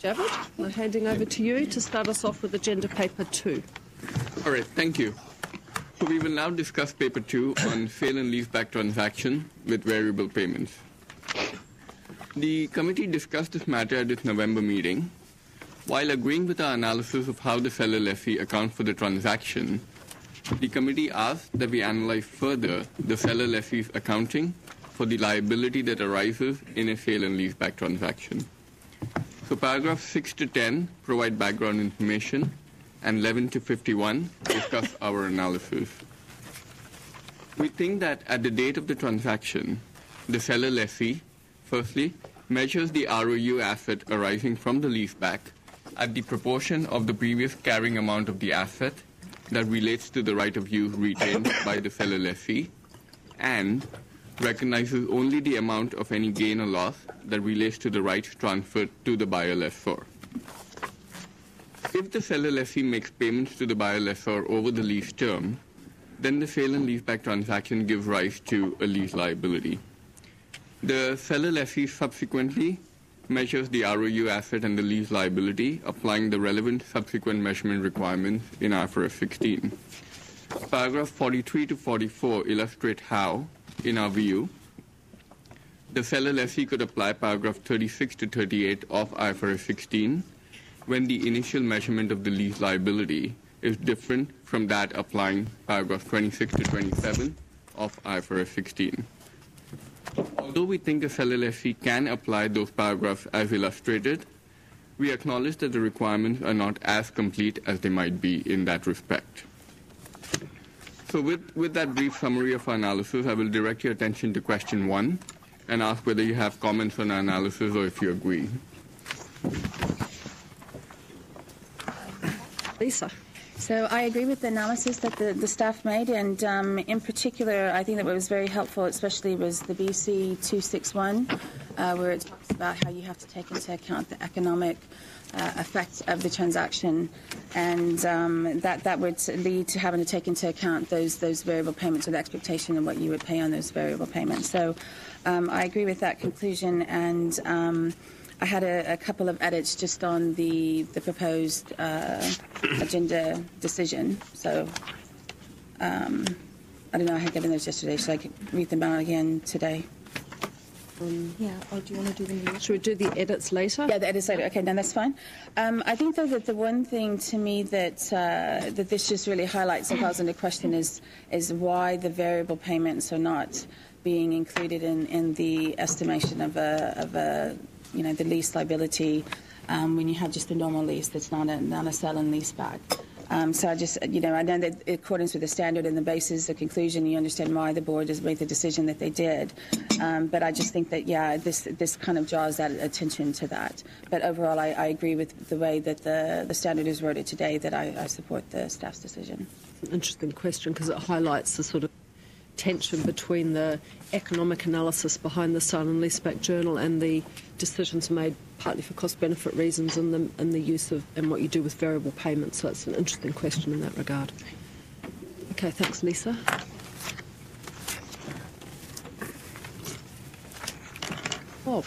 David, I'm handing over to you to start us off with Agenda Paper 2. All right, thank you. So we will now discuss Paper 2 on sale and leaseback transaction with variable payments. The committee discussed this matter at its November meeting. While agreeing with our analysis of how the seller lessee accounts for the transaction, the committee asked that we analyze further the seller lessee's accounting for the liability that arises in a sale and leaseback transaction. So paragraphs 6 to 10 provide background information, and 11 to 51 discuss our analysis. We think that at the date of the transaction, the seller lessee, firstly, measures the ROU asset arising from the leaseback at the proportion of the previous carrying amount of the asset that relates to the right of use retained by the seller lessee, and recognizes only the amount of any gain or loss that relates to the rights transferred to the buyer lessor. If the seller lessee makes payments to the buyer lessor over the lease term, then the sale and leaseback transaction gives rise to a lease liability. The seller lessee subsequently measures the ROU asset and the lease liability, applying the relevant subsequent measurement requirements in IFRS 16. Paragraph 43 to 44 illustrate how, in our view, the seller lessee could apply paragraph 36 to 38 of IFRS 16 when the initial measurement of the lease liability is different from that applying paragraph 26 to 27 of IFRS 16. Although we think a seller lessee can apply those paragraphs as illustrated, we acknowledge that the requirements are not as complete as they might be in that respect. So with that brief summary of our analysis, I will direct your attention to question 1 and ask whether you have comments on our analysis or if you agree. Lisa. So I agree with the analysis that the staff made, and in particular, I think that what was very helpful, especially, was the BC 261, where it talks about how you have to take into account the economic effect of the transaction, and that would lead to having to take into account those variable payments, or the expectation of what you would pay on those variable payments. So I agree with that conclusion, and I had a couple of edits just on the proposed agenda decision. So I don't know, I had given those yesterday, so I could read them out again today. Yeah, or do you want to do them? Should we do the edits later? Yeah, the edits later. Okay, no, that's fine. I think, though, that the one thing to me that this just really highlights and calls into question is why the variable payments are not being included in the estimation of a the lease liability when you have just a normal lease that's not a sell and lease back. So I just, I know that in accordance with the standard and the basis, the conclusion, you understand why the board has made the decision that they did. But I just think that, this kind of draws that attention to that. But overall, I agree with the way that the standard is worded today, that I support the staff's decision. It's an interesting question because it highlights the sort of tension between the economic analysis behind the sale and leaseback journal and the decisions made partly for cost-benefit reasons and the use of and what you do with variable payments. So it's an interesting question in that regard. Okay, thanks, Lisa. Bob.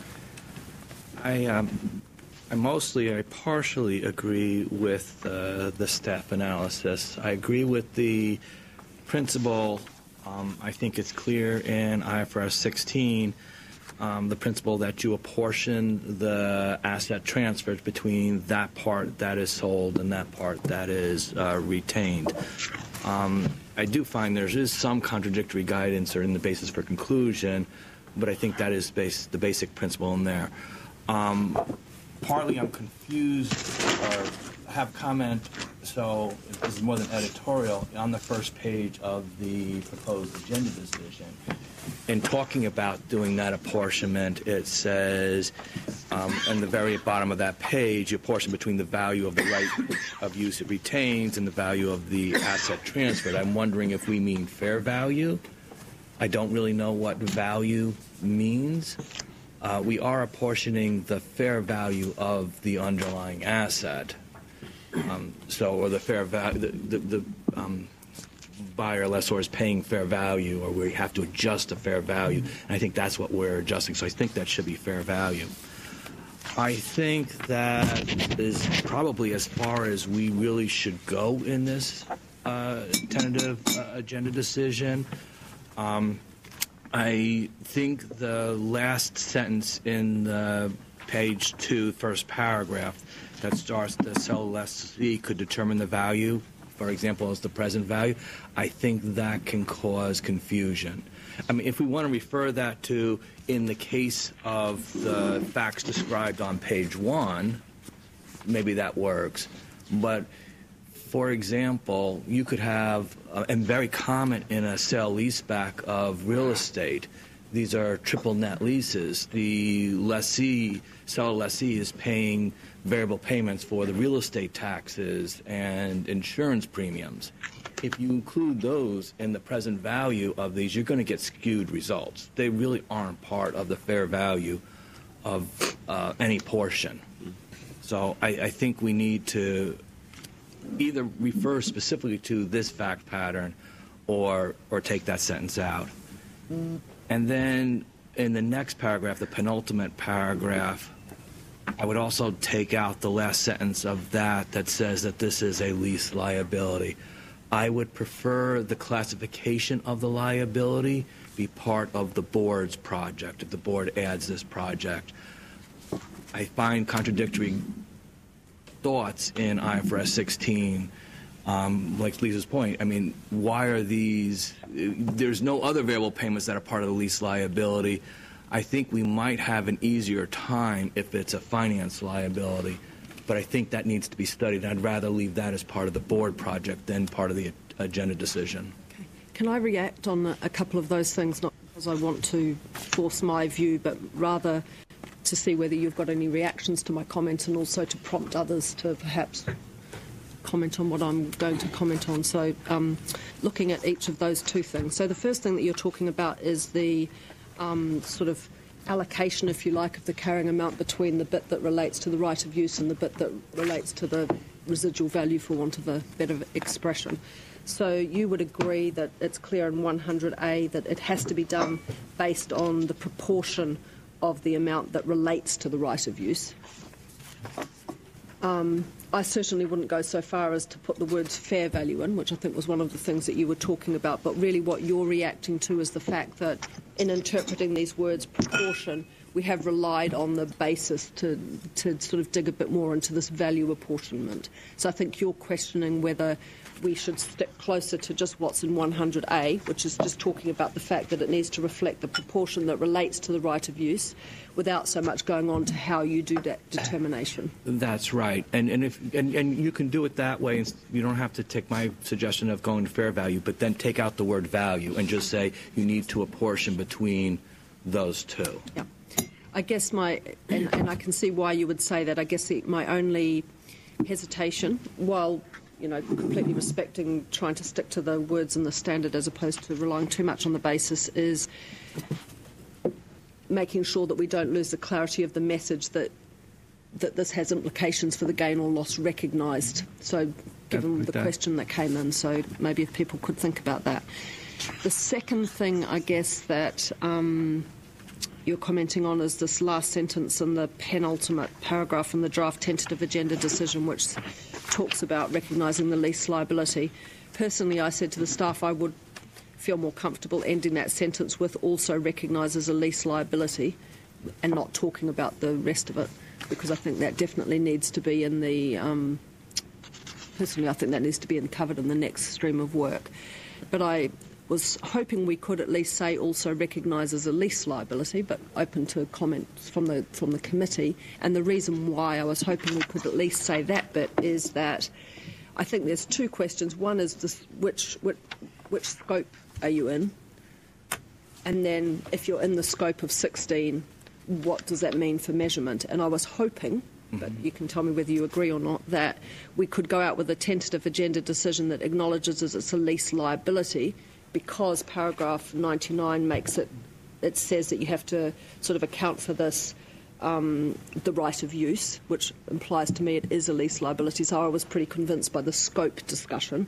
I partially agree with the staff analysis. I agree with the principle. I think it's clear in IFRS 16, the principle that you apportion the asset transfers between that part that is sold and that part that is retained. I do find there is some contradictory guidance or in the basis for conclusion, but I think that is the basic principle in there. Partly I'm confused or have comment, so this is more than editorial, on the first page of the proposed agenda decision. In talking about doing that apportionment, it says, on the very bottom of that page, you apportion between the value of the right of use it retains and the value of the asset transferred. I'm wondering if we mean fair value. I don't really know what value means. We are apportioning the fair value of the underlying asset. Or the fair value, the buyer lessor is paying fair value, or we have to adjust the fair value. And I think that's what we're adjusting. So I think that should be fair value. I think that is probably as far as we really should go in this tentative agenda decision. I think the last sentence in the page 2, first paragraph, that starts the seller lessee could determine the value, for example, as the present value, I think that can cause confusion. I mean, if we want to refer that to, in the case of the facts described on page 1, maybe that works. But, for example, you could have, and very common in a sale-leaseback of real estate, these are triple net leases. The seller lessee is paying variable payments for the real estate taxes and insurance premiums. If you include those in the present value of these, you're going to get skewed results. They really aren't part of the fair value of any portion. So I think we need to either refer specifically to this fact pattern or take that sentence out. And then in the next paragraph, the penultimate paragraph, I would also take out the last sentence of that says that this is a lease liability. I would prefer the classification of the liability be part of the board's project, if the board adds this project. I find contradictory thoughts in IFRS 16, like Lisa's point. I mean, why are these? There's no other variable payments that are part of the lease liability. I think we might have an easier time if it's a finance liability, but I think that needs to be studied. I'd rather leave that as part of the board project than part of the agenda decision. Okay. Can I react on a couple of those things, not because I want to force my view, but rather to see whether you've got any reactions to my comment and also to prompt others to perhaps comment on what I'm going to comment on. So looking at each of those two things. So the first thing that you're talking about is the sort of allocation, if you like, of the carrying amount between the bit that relates to the right of use and the bit that relates to the residual value, for want of a better expression. So you would agree that it's clear in 100A that it has to be done based on the proportion of the amount that relates to the right of use. I certainly wouldn't go so far as to put the words fair value in, which I think was one of the things that you were talking about, but really what you're reacting to is the fact that in interpreting these words proportion, we have relied on the basis to sort of dig a bit more into this value apportionment. So I think you're questioning whether we should stick closer to just what's in 100A, which is just talking about the fact that it needs to reflect the proportion that relates to the right of use, without so much going on to how you do that determination. That's right, and you can do it that way. You don't have to take my suggestion of going to fair value, but then take out the word value and just say you need to apportion between those two. Yeah. I guess and I can see why you would say that. I guess my only hesitation, while completely respecting trying to stick to the words in the standard as opposed to relying too much on the basis, is making sure that we don't lose the clarity of the message that this has implications for the gain or loss recognised. So given the question that came in, so maybe if people could think about that. The second thing, I guess, that you're commenting on is this last sentence in the penultimate paragraph in the draft tentative agenda decision, which talks about recognising the lease liability. Personally, I said to the staff I would feel more comfortable ending that sentence with also recognises a lease liability and not talking about the rest of it, because I think that definitely needs to be in the personally I think that needs to be covered in the next stream of work. But I was hoping we could at least say also recognises a lease liability, but open to comments from the committee. And the reason why I was hoping we could at least say that bit is that I think there's two questions. One is this, which scope are you in? And then if you're in the scope of 16, what does that mean for measurement? And I was hoping, but you can tell me whether you agree or not, that we could go out with a tentative agenda decision that acknowledges it's a lease liability, because paragraph 99 makes it says that you have to sort of account for this, the right of use, which implies to me it is a lease liability. So I was pretty convinced by the scope discussion.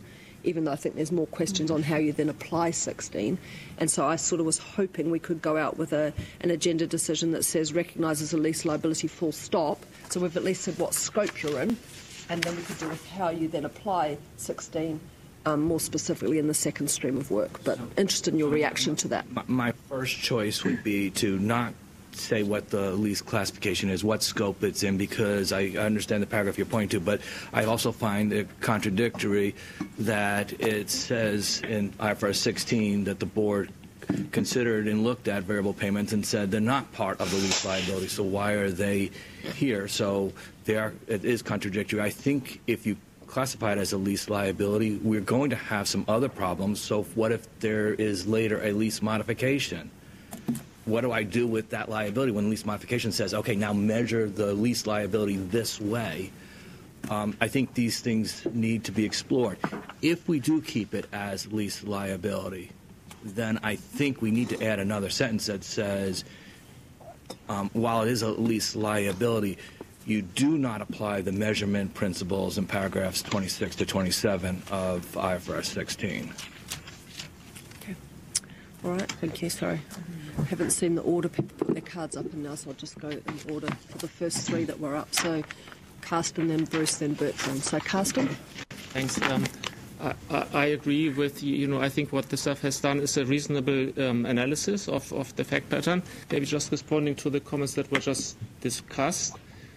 even though I think there's more questions on how you then apply 16. And so I sort of was hoping we could go out with an agenda decision that says recognises a lease liability full stop. So we've at least said what scope you're in, and then we could do with how you then apply 16 more specifically in the second stream of work. But interested in your reaction to that. My first choice would be to not say what the lease classification is, what scope it's in, because I understand the paragraph you're pointing to, but I also find it contradictory that it says in IFRS 16 that the board considered and looked at variable payments and said they're not part of the lease liability, so why are they here? So it is contradictory. I think if you classify it as a lease liability, we're going to have some other problems. So what if there is later a lease modification? What do I do with that liability when lease modification says, okay, now measure the lease liability this way? I think these things need to be explored. If we do keep it as lease liability, then I think we need to add another sentence that says, while it is a lease liability, you do not apply the measurement principles in paragraphs 26 to 27 of IFRS 16. Okay. All right, thank you. Sorry. I haven't seen the order. People put their cards up, and now, so I'll just go in order for the first three that were up. So Carsten, then Bruce, then Bertrand. So Carsten? Thanks. I agree with you. I think what the staff has done is a reasonable analysis of the fact pattern. Maybe just responding to the comments that were just discussed.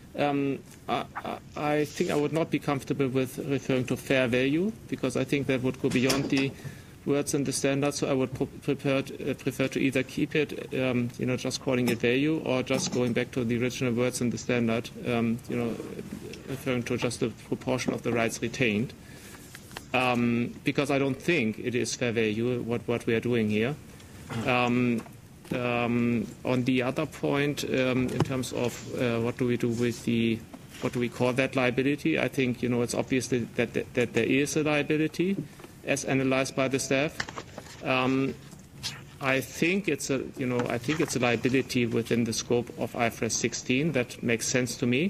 I think I would not be comfortable with referring to fair value, because I think that would go beyond the words in the standard. So I would prefer to either keep it, just calling it value, or just going back to the original words in the standard, referring to just the proportion of the rights retained. Because I don't think it is fair value what we are doing here. On the other point, in terms of what do we do with what do we call that liability? I think it's obvious that there is a liability as analyzed by the staff. I think it's a liability within the scope of IFRS 16 that makes sense to me.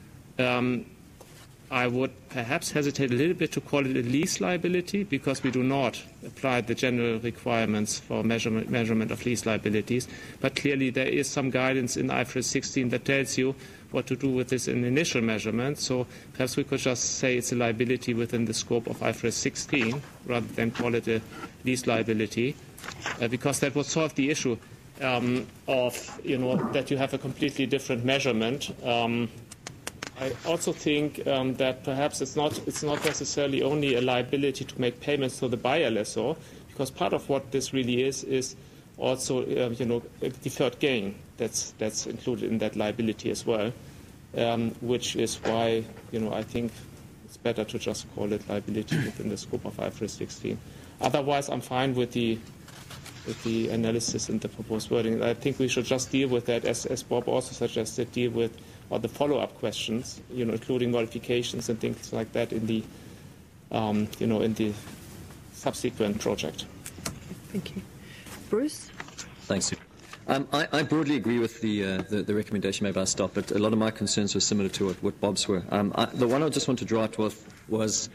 I would perhaps hesitate a little bit to call it a lease liability, because we do not apply the general requirements for measurement of lease liabilities. But clearly there is some guidance in IFRS 16 that tells you what to do with this in initial measurement. So perhaps we could just say it's a liability within the scope of IFRS 16 rather than call it a lease liability, because that would solve the issue of that you have a completely different measurement. I also think that perhaps it's not necessarily only a liability to make payments to the buyer lessor, because part of what this really is also a deferred gain that's included in that liability as well, which is why I think it's better to just call it liability within the scope of IFRS 16. Otherwise, I'm fine with the analysis and the proposed wording. I think we should just deal with that, as Bob also suggested, deal with the follow-up questions, including modifications and things like that in the, in the subsequent project. Thank you. Bruce? Thanks, Sue. I broadly agree with the recommendation made by staff, but a lot of my concerns were similar to what Bob's were. The one I just want to draw out was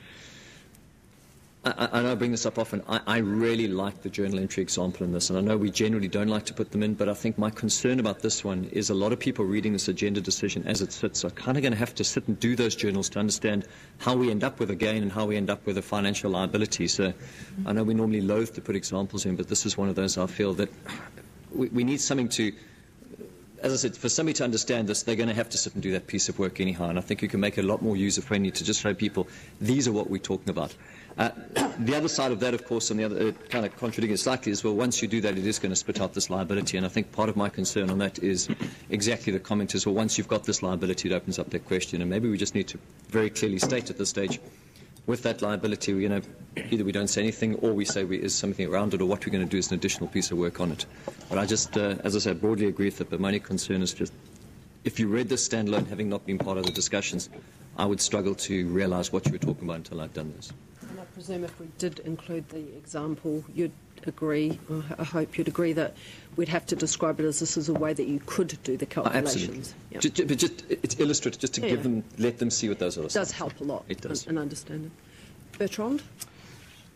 I know I bring this up often. I really like the journal entry example in this, and I know we generally don't like to put them in, but I think my concern about this one is a lot of people reading this agenda decision as it sits are kind of going to have to sit and do those journals to understand how we end up with a gain and how we end up with a financial liability. So I know we normally loathe to put examples in, but this is one of those I feel that we need something to, as I said, for somebody to understand this, they're going to have to sit and do that piece of work anyhow, and I think you can make it a lot more user-friendly to just show people these are what we're talking about. The other side of that, of course, and the other kind of contradicting it slightly is, well, once you do that, it is going to spit out this liability. And I think part of my concern on that is exactly the comment is, well, once you've got this liability, it opens up that question. And maybe we just need to very clearly state at this stage, with that liability, either we don't say anything or we say is something around it, or what we're going to do is an additional piece of work on it. But I just, as I said, broadly agree with it. But my only concern is just, if you read this standalone, having not been part of the discussions, I would struggle to realize what you were talking about until I'd done this. And I presume if we did include the example, you'd agree, or I hope you'd agree, that we'd have to describe it as this is a way that you could do the calculations. Absolutely. But just it's illustrative, just to let them see what those are. It does help a lot. It does. In understanding. Bertrand?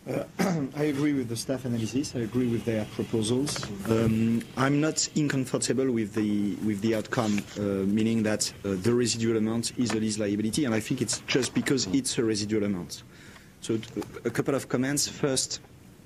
I agree with the staff analysis. I agree with their proposals. I'm not uncomfortable with the outcome, meaning that the residual amount is a lease liability, and I think it's just because it's a residual amount. So a couple of comments. First,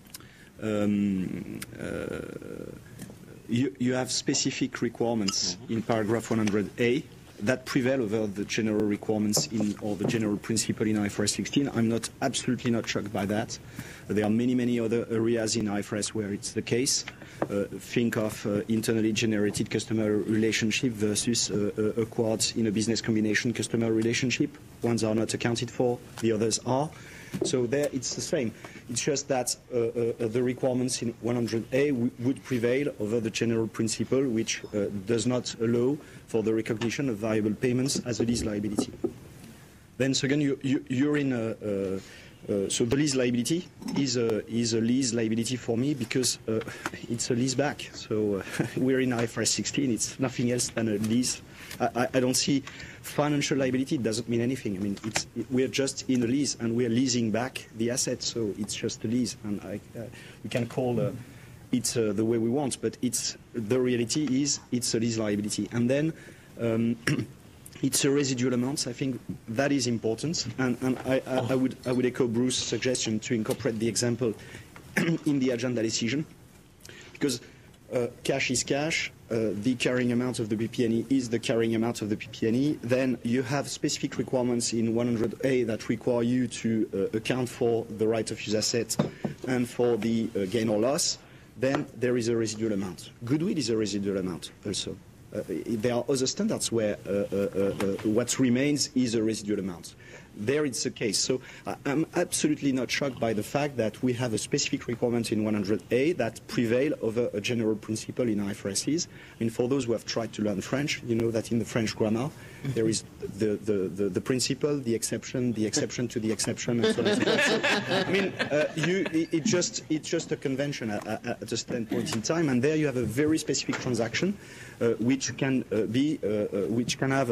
you have specific requirements in paragraph 100A that prevail over the general requirements or the general principle in IFRS 16. I'm absolutely not shocked by that. There are many other areas in IFRS where it's the case. Think of internally generated customer relationship versus acquired in a business combination customer relationship. Ones are not accounted for, the others are. So there it's the same. It's just that the requirements in 100A would prevail over the general principle, which does not allow for the recognition of variable payments as a lease liability. Then second, you're in so the lease liability is a lease liability for me because it's a lease back. So we're in IFRS 16. It's nothing else than a lease. I don't see financial liability. It doesn't mean anything. I mean, we're just in a lease and we're leasing back the asset. So it's just a lease, and we can call it the way we want, but the reality is it's a lease liability. And then it's a residual amount. I think that is important, and I would echo Bruce's suggestion to incorporate the example in the agenda decision, because cash is cash. The carrying amount of the PP&E is the carrying amount of the PP&E. Then you have specific requirements in 100A that require you to account for the right of use asset and for the gain or loss. Then there is a residual amount. Goodwill is a residual amount also. There are other standards where what remains is a residual amount. There it's the case. So I'm absolutely not shocked by the fact that we have a specific requirement in 100A that prevail over a general principle in IFRSs. I mean, for those who have tried to learn French, you know that in the French grammar there is the principle, the exception to the exception, and so on and so forth. I mean, it's just a convention at a certain point in time, and there you have a very specific transaction which can have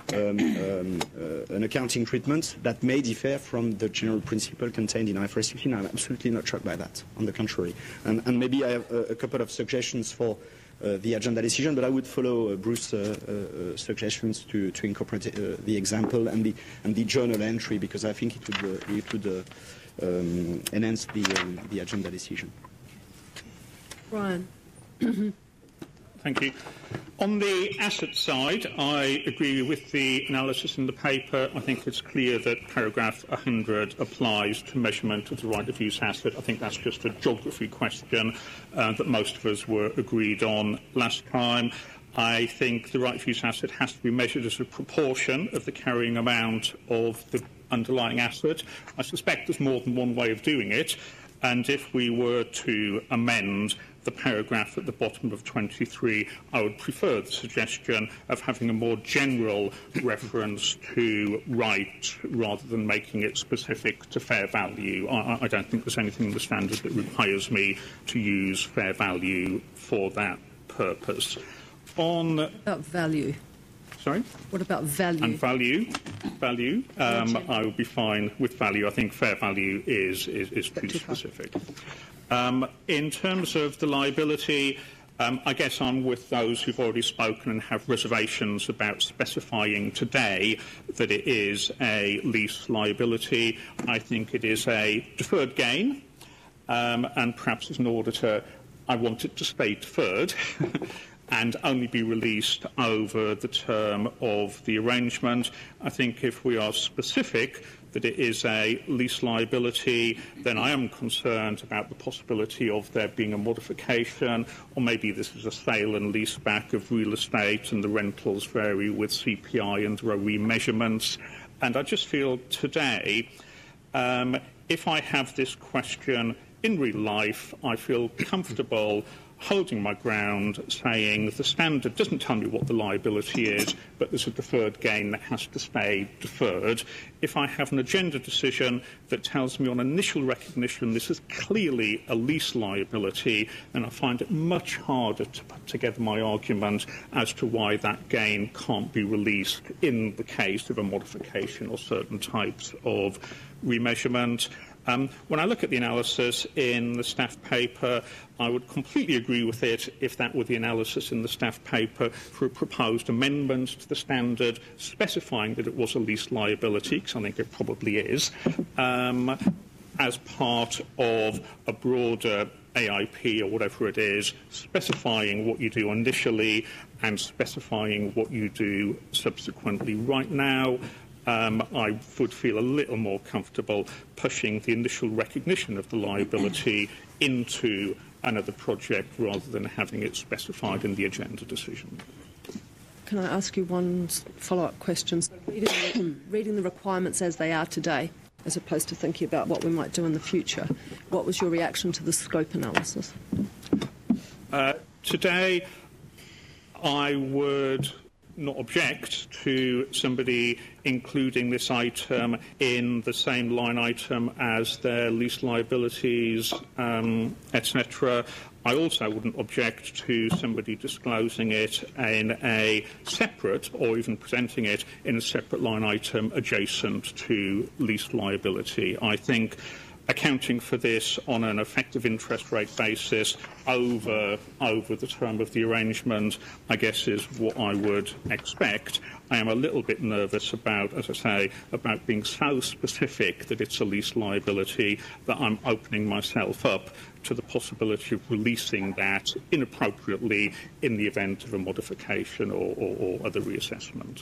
an accounting treatment that may differ from the general principle contained in IFRS 16. I'm absolutely not shocked by that. On the contrary, and maybe I have a couple of suggestions for the agenda decision, but I would follow Bruce's suggestions to incorporate the example and the journal entry, because I think it would enhance the agenda decision. Brian. Thank you. On the asset side, I agree with the analysis in the paper. I think it's clear that paragraph 100 applies to measurement of the right of use asset. I think that's just a geography question that most of us were agreed on last time. I think the right of use asset has to be measured as a proportion of the carrying amount of the underlying asset. I suspect there's more than one way of doing it, and if we were to amend the paragraph at the bottom of 23, I would prefer the suggestion of having a more general reference to right rather than making it specific to fair value. I don't think there's anything in the standard that requires me to use fair value for that purpose. About value. Sorry? What about value? And value. I would be fine with value. I think fair value is too specific. In terms of the liability, I guess I'm with those who've already spoken and have reservations about specifying today that it is a lease liability. I think it is a deferred gain, and perhaps as an auditor, I want it to stay deferred and only be released over the term of the arrangement. I think if we are specific that it is a lease liability, then I am concerned about the possibility of there being a modification, or maybe this is a sale and lease back of real estate and the rentals vary with CPI and there are remeasurements. And I just feel today, if I have this question in real life, I feel comfortable holding my ground, saying the standard doesn't tell me what the liability is, but there's a deferred gain that has to stay deferred. If I have an agenda decision that tells me on initial recognition this is clearly a lease liability, then I find it much harder to put together my argument as to why that gain can't be released in the case of a modification or certain types of remeasurement. When I look at the analysis in the staff paper, I would completely agree with it if that were the analysis in the staff paper for a proposed amendment to the standard specifying that it was a lease liability, because I think it probably is, as part of a broader AIP or whatever it is, specifying what you do initially and specifying what you do subsequently. Right now, I would feel a little more comfortable pushing the initial recognition of the liability into another project rather than having it specified in the agenda decision. Can I ask you one follow-up question? So reading the requirements as they are today, as opposed to thinking about what we might do in the future, what was your reaction to the scope analysis? Today, I would not object to somebody including this item in the same line item as their lease liabilities, etc. I also wouldn't object to somebody disclosing it in a separate, or even presenting it in a separate line item adjacent to lease liability. I think accounting for this on an effective interest rate basis over the term of the arrangement, I guess, is what I would expect. I am a little bit nervous about, as I say, about being so specific that it's a lease liability that I'm opening myself up to the possibility of releasing that inappropriately in the event of a modification or other reassessment.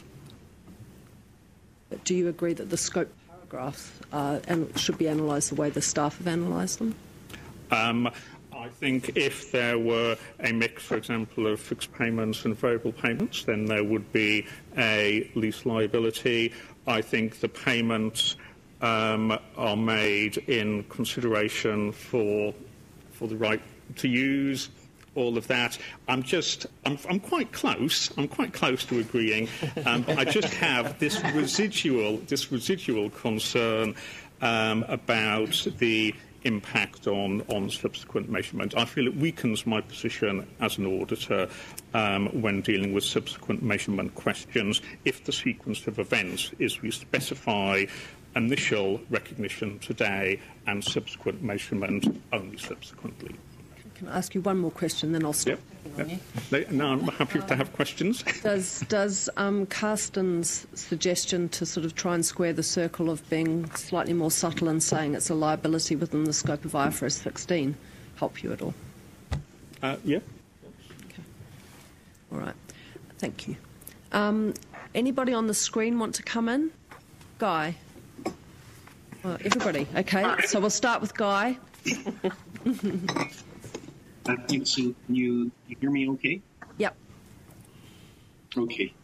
Do you agree that the scope paragraphs should be analysed the way the staff have analysed them? I think if there were a mix, for example, of fixed payments and variable payments, then there would be a lease liability. I think the payments are made in consideration for the right to use, all of that. I'm quite close. I'm quite close to agreeing, but I just have this residual concern about the impact on subsequent measurement. I feel it weakens my position as an auditor when dealing with subsequent measurement questions if the sequence of events is we specify initial recognition today and subsequent measurement only subsequently. Can I ask you one more question, then I'll stop. Yep. No, I'm happy to have questions. Does Carsten's suggestion to sort of try and square the circle of being slightly more subtle and saying it's a liability within the scope of IFRS 16 help you at all? Yeah. Okay. All right. Thank you. Anybody on the screen want to come in? Guy? Everybody. Okay. So we'll start with Guy. Thanks. Can you hear me okay? Yep. Okay.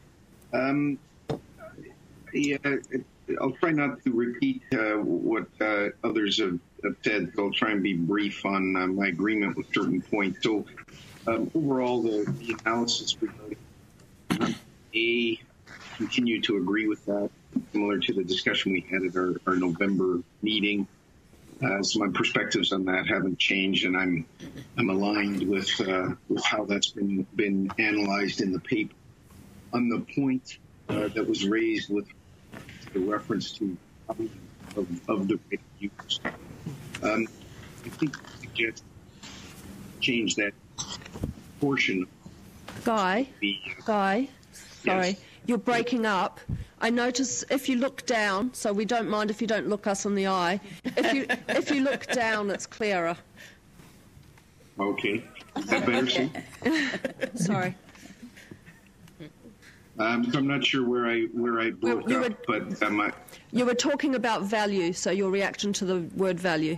I'll try not to repeat what others have said. I'll try and be brief on my agreement with certain points. So overall, the analysis regarding A, continue to agree with that, similar to the discussion we had at our November meeting. So my perspectives on that haven't changed, and I'm aligned with how that's been analyzed in the paper. On the point that was raised with the reference to of the rate of use, I think we suggest change that portion. Guy, sorry, Yes. You're breaking up. I notice if you look down, so we don't mind if you don't look us in the eye. If you look down, it's clearer. Okay. Is that better, Sue? Sorry. So I'm not sure where I broke up, but You were talking about value, so your reaction to the word value.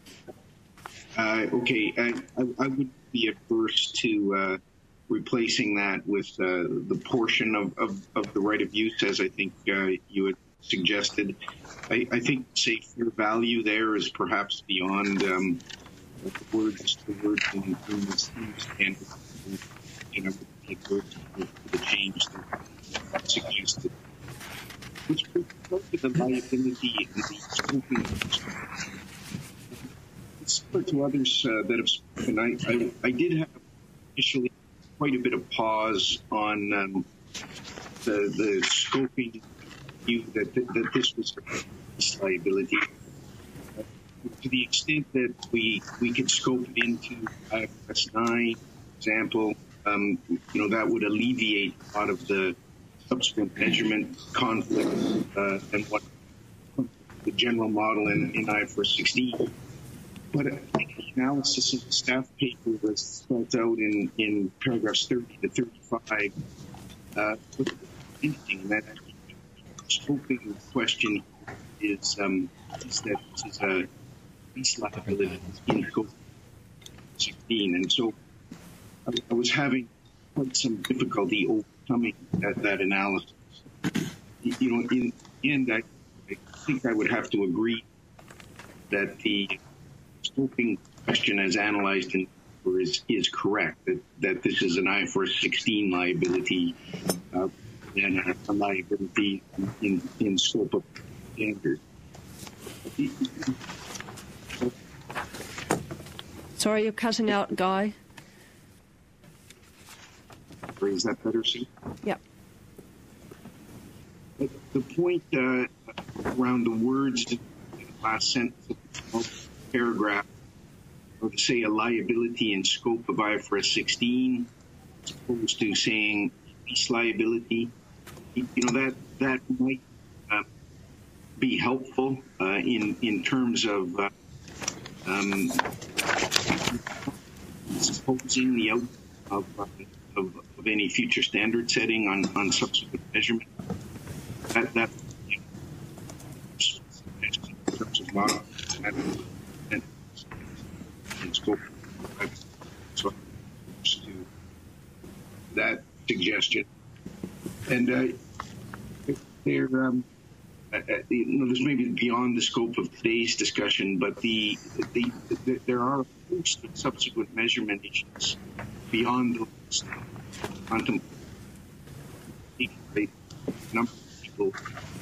okay. I would be adverse to replacing that with the portion of the right of use, as I think you had suggested. I think, say, fair value there is perhaps beyond the words in this standard. You know, the change that suggested. Which goes to the liability and the scoping. Similar to others that have spoken, I did have initially quite a bit of pause on the scoping view that this was a liability. to the extent that we could scope it into IFRS 9, for example, that would alleviate a lot of the subsequent measurement conflict and what the general model in IFRS 16. But I think the analysis of the staff paper was spelled out in paragraphs 30 to 35 with anything. And that scoping question is that this is a lease liability in Code 16. And so I was having quite some difficulty overcoming that analysis. In the end, I think I would have to agree that the scoping question as analyzed in is correct, that this is an IFRS 16 liability and a liability in scope of standard. Sorry, you're cutting out, Guy. Is that better, Sue? Yep. The point around the words in the last sentence of the paragraph, or to say a liability in scope of IFRS 16, as opposed to saying lease liability, that might be helpful in terms of supposing the outcome of any future standard setting on subsequent measurement. That in terms of model and scope. So to that suggestion, and there, this may be beyond the scope of today's discussion, but there are a host of subsequent measurement issues beyond those contemplated. Number of people.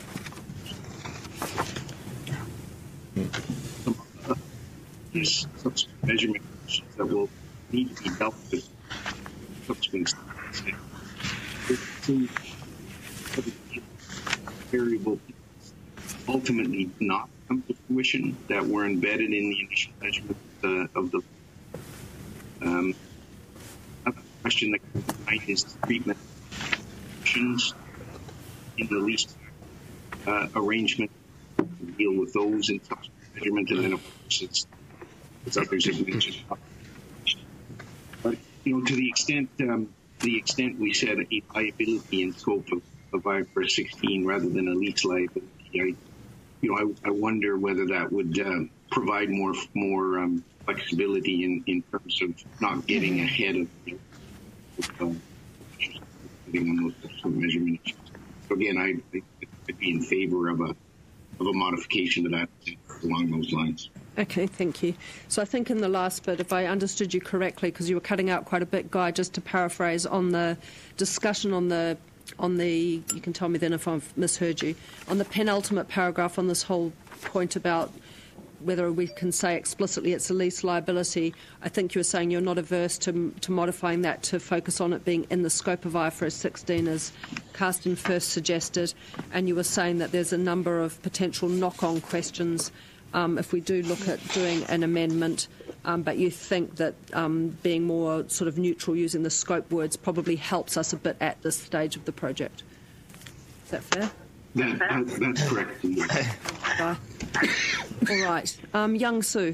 These subsequent measurement issues that will need to be dealt with subsequent variable ultimately not come to fruition that were embedded in the initial measurement of the other question that comes to mind is the treatment options in the lease arrangement to deal with those in subsequent measurement, and then of course it's others have mentioned. But to the extent we said a liability in scope of IFRS 16 rather than a lease liability, I wonder whether that would provide more flexibility in terms of not getting ahead of those measurement issues. So again, I'd be in favor of a modification to that along those lines. Okay, thank you. So I think in the last bit, if I understood you correctly, because you were cutting out quite a bit, Guy, just to paraphrase on the discussion on the, you can tell me then if I've misheard you, on the penultimate paragraph on this whole point about whether we can say explicitly it's a lease liability, I think you were saying you're not averse to modifying that to focus on it being in the scope of IFRS 16 as Carsten first suggested, and you were saying that there's a number of potential knock-on questions if we do look at doing an amendment, but you think that being more sort of neutral using the scope words probably helps us a bit at this stage of the project. Is that fair? That's correct. All right. Young Soo.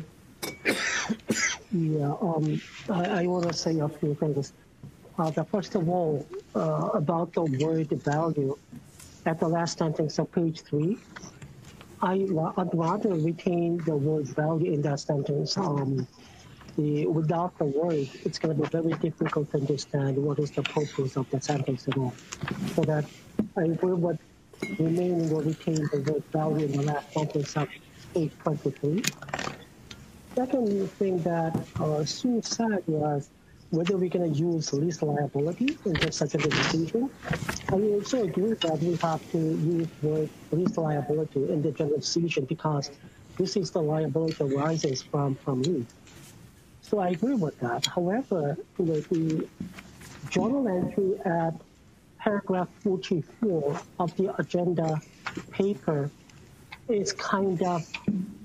Yeah, I want to say a few things. First of all, about the word value, at the last sentence of page 3, I'd rather retain the word value in that sentence. Without the word, it's going to be very difficult to understand what is the purpose of the sentence at all. So that I would remain or retain the word value in the last sentence of page 23. Second thing that Sue said was whether we're going to use lease liability in such a decision. I also agree that we have to use the lease liability in the general decision because this is the liability that arises from lease. So I agree with that. However, the journal entry at paragraph 44 of the agenda paper is kind of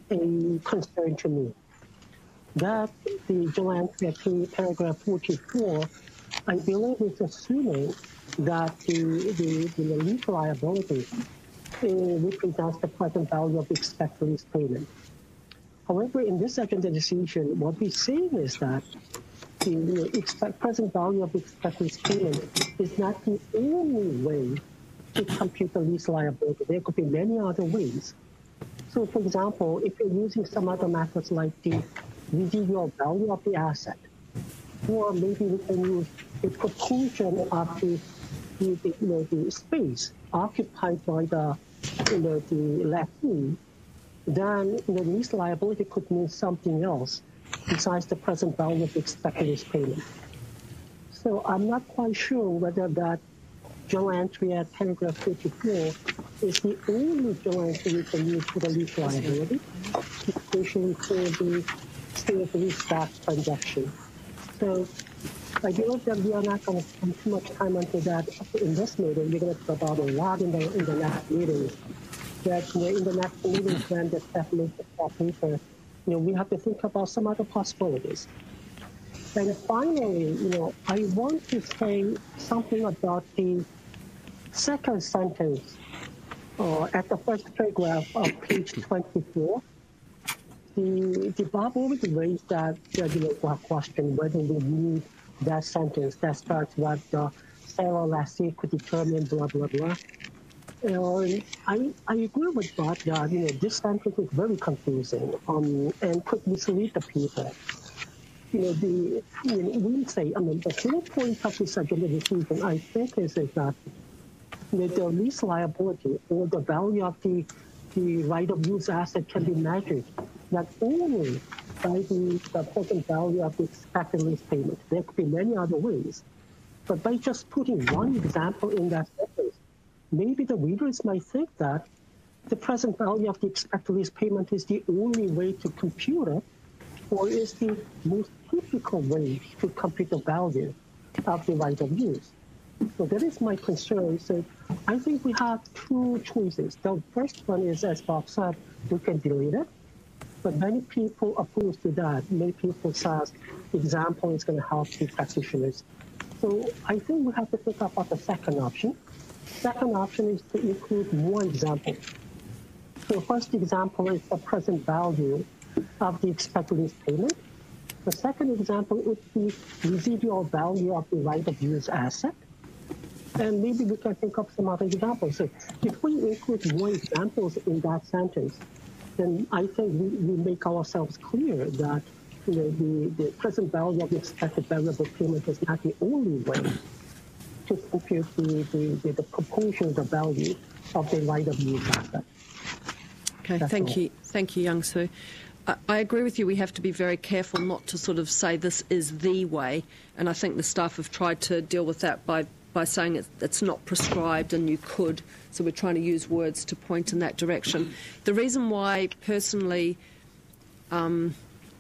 a concern to me. That the journal entry paragraph 44, I believe is assuming that the lease liability represents the present value of the expected lease payment. However, in this agenda decision, what we're saying is that the present value of the expected lease payment is not the only way to compute the lease liability. There could be many other ways. So, for example, if you're using some other methods like the residual value of the asset, or maybe we can use a proportion of the space occupied by the lessee, then the lease liability could mean something else besides the present value of the expected lease payment. So I'm not quite sure whether that journal entry at paragraph 54 is the only journal entry we can use for the lease liability, especially for the state of the leaseback transaction. So I believe that we are not going to spend too much time into that in this meeting. We're going to talk about a lot in the next meeting. That in the next meeting, when the staff makes the paper, we have to think about some other possibilities. And finally, I want to say something about the second sentence at the first paragraph of page 24. The Bob already raised that question whether we need that sentence that starts with the seller lessee could determine blah blah blah. I agree with Bob that this sentence is very confusing and could mislead the people. We say the whole point of this agenda decision, I think, is that the lease liability or the value of the right of use asset can be measured not only by the present value of the expected lease payment. There could be many other ways, but by just putting one example in that sentence, maybe the readers might think that the present value of the expected lease payment is the only way to compute it, or is the most typical way to compute the value of the right of use. So that is my concern. So I think we have two choices. The first one is, as Bob said, we can delete it, but many people oppose to that. Many people say the example is going to help the practitioners. So I think we have to think about the second option. Second option is to include more examples. So the first example is the present value of the expected lease payment. The second example would be residual value of the right of use asset. And maybe we can think of some other examples. So if we include more examples in that sentence, then I think we make ourselves clear that the present value of the expected variable payment is not the only way to compute the proportion of the value of the right of use asset. Okay, thank you, Young-Soo. I agree with you. We have to be very careful not to sort of say this is the way, and I think the staff have tried to deal with that by saying it's not prescribed and you could. So we're trying to use words to point in that direction. The reason why, personally, I'm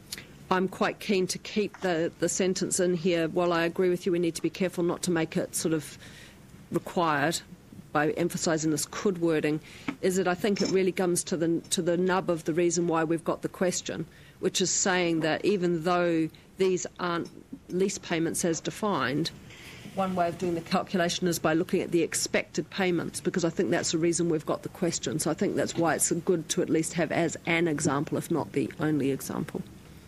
quite keen to keep the sentence in here, while I agree with you we need to be careful not to make it sort of required by emphasising this could wording, is that I think it really comes to the nub of the reason why we've got the question, which is saying that even though these aren't lease payments as defined, one way of doing the calculation is by looking at the expected payments, because I think that's the reason we've got the question. So I think that's why it's good to at least have as an example, if not the only example.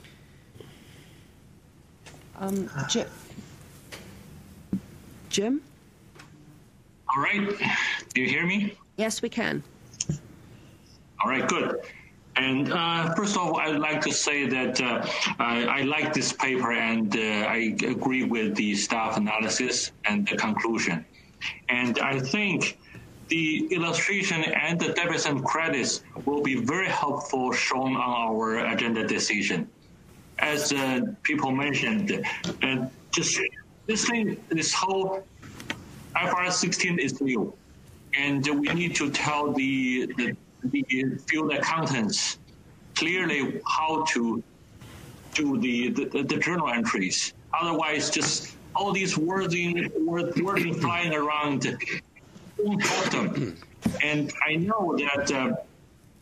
Jim? All right. Do you hear me? Yes, we can. All right, good. And first of all, I'd like to say that I like this paper and I agree with the staff analysis and the conclusion. And I think the illustration and the debits and credits will be very helpful shown on our agenda decision. As people mentioned, just this whole IFRS 16 is new, and we need to tell the field accountants clearly how to do the journal entries. Otherwise, just all these wording flying around won't help them. And I know that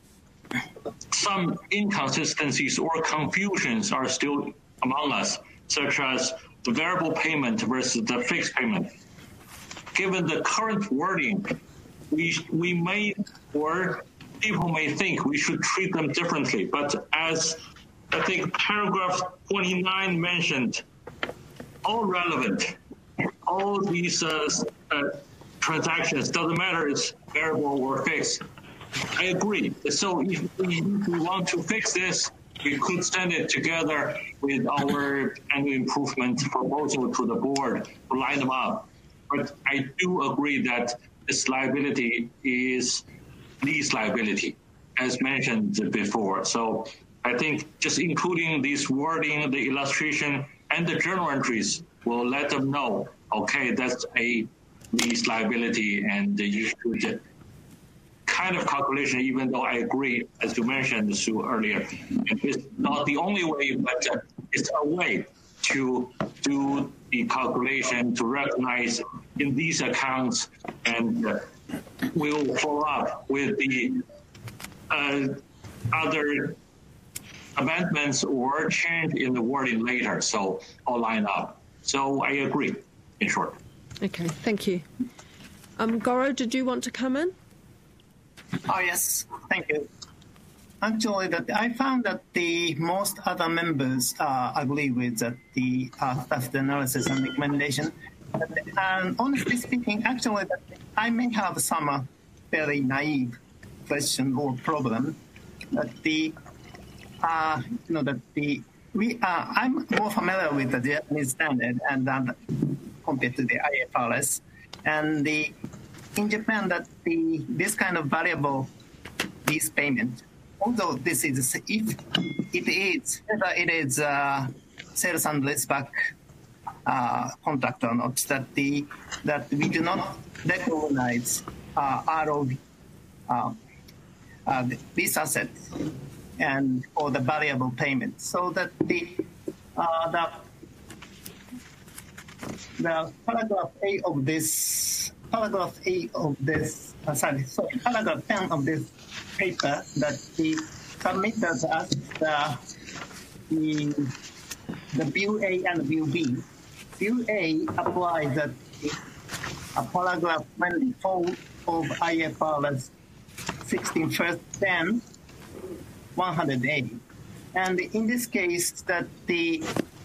some inconsistencies or confusions are still among us, such as the variable payment versus the fixed payment. Given the current wording, we may, or people may think we should treat them differently. But as I think paragraph 29 mentioned, all relevant, all these transactions, doesn't matter it's variable or fixed. I agree. So if we want to fix this, we could send it together with our annual improvement proposal to the board to line them up. But I do agree that this liability is lease liability, as mentioned before. So I think just including this wording, the illustration, and the journal entries will let them know, okay, that's a lease liability, and you should kind of calculation, even though I agree, as you mentioned, Sue, earlier, it's not the only way, but it's a way to do the calculation to recognize in these accounts, and we'll follow up with the other amendments or change in the wording later, so all line up. So I agree, in short. Okay, thank you. Goro, did you want to come in? Oh, yes, thank you. Actually, I found that the most other members agree with that the staff analysis and recommendation. And honestly speaking, actually, I may have some very naive question or problem that I'm more familiar with the Japanese standard and compared to the IFRS, and in Japan, that this kind of variable lease payment, although this is, if it is, whether it is sales and leaseback contract or not, that we do not recognize ROV, these assets and or the variable payment, so that the paragraph 8 of this. Paragraph 10 of this paper that the submitters asked the View A and View B. View A applies that paragraph 24 of IFRS 16 first 10 180, and in this case that the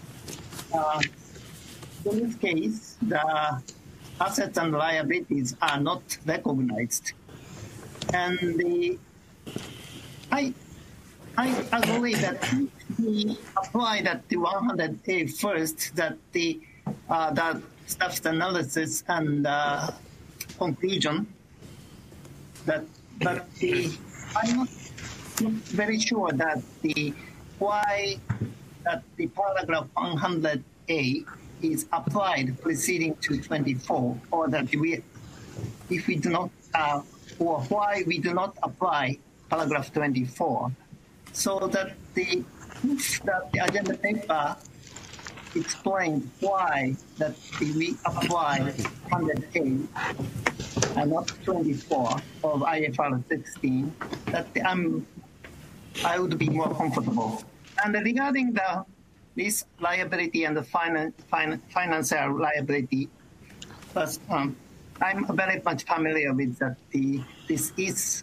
assets and liabilities are not recognized, and I agree that we apply that the 100A first, that the staff analysis and conclusion, but I'm not very sure that why that the paragraph 100A is applied preceding to 24, or that if we do not, or why we do not apply paragraph 24, so that the agenda paper explained why that we apply 100A and not 24 of IFRS 16, that I would be more comfortable. And regarding this liability and the financial liability, first, I'm very much familiar with that. This is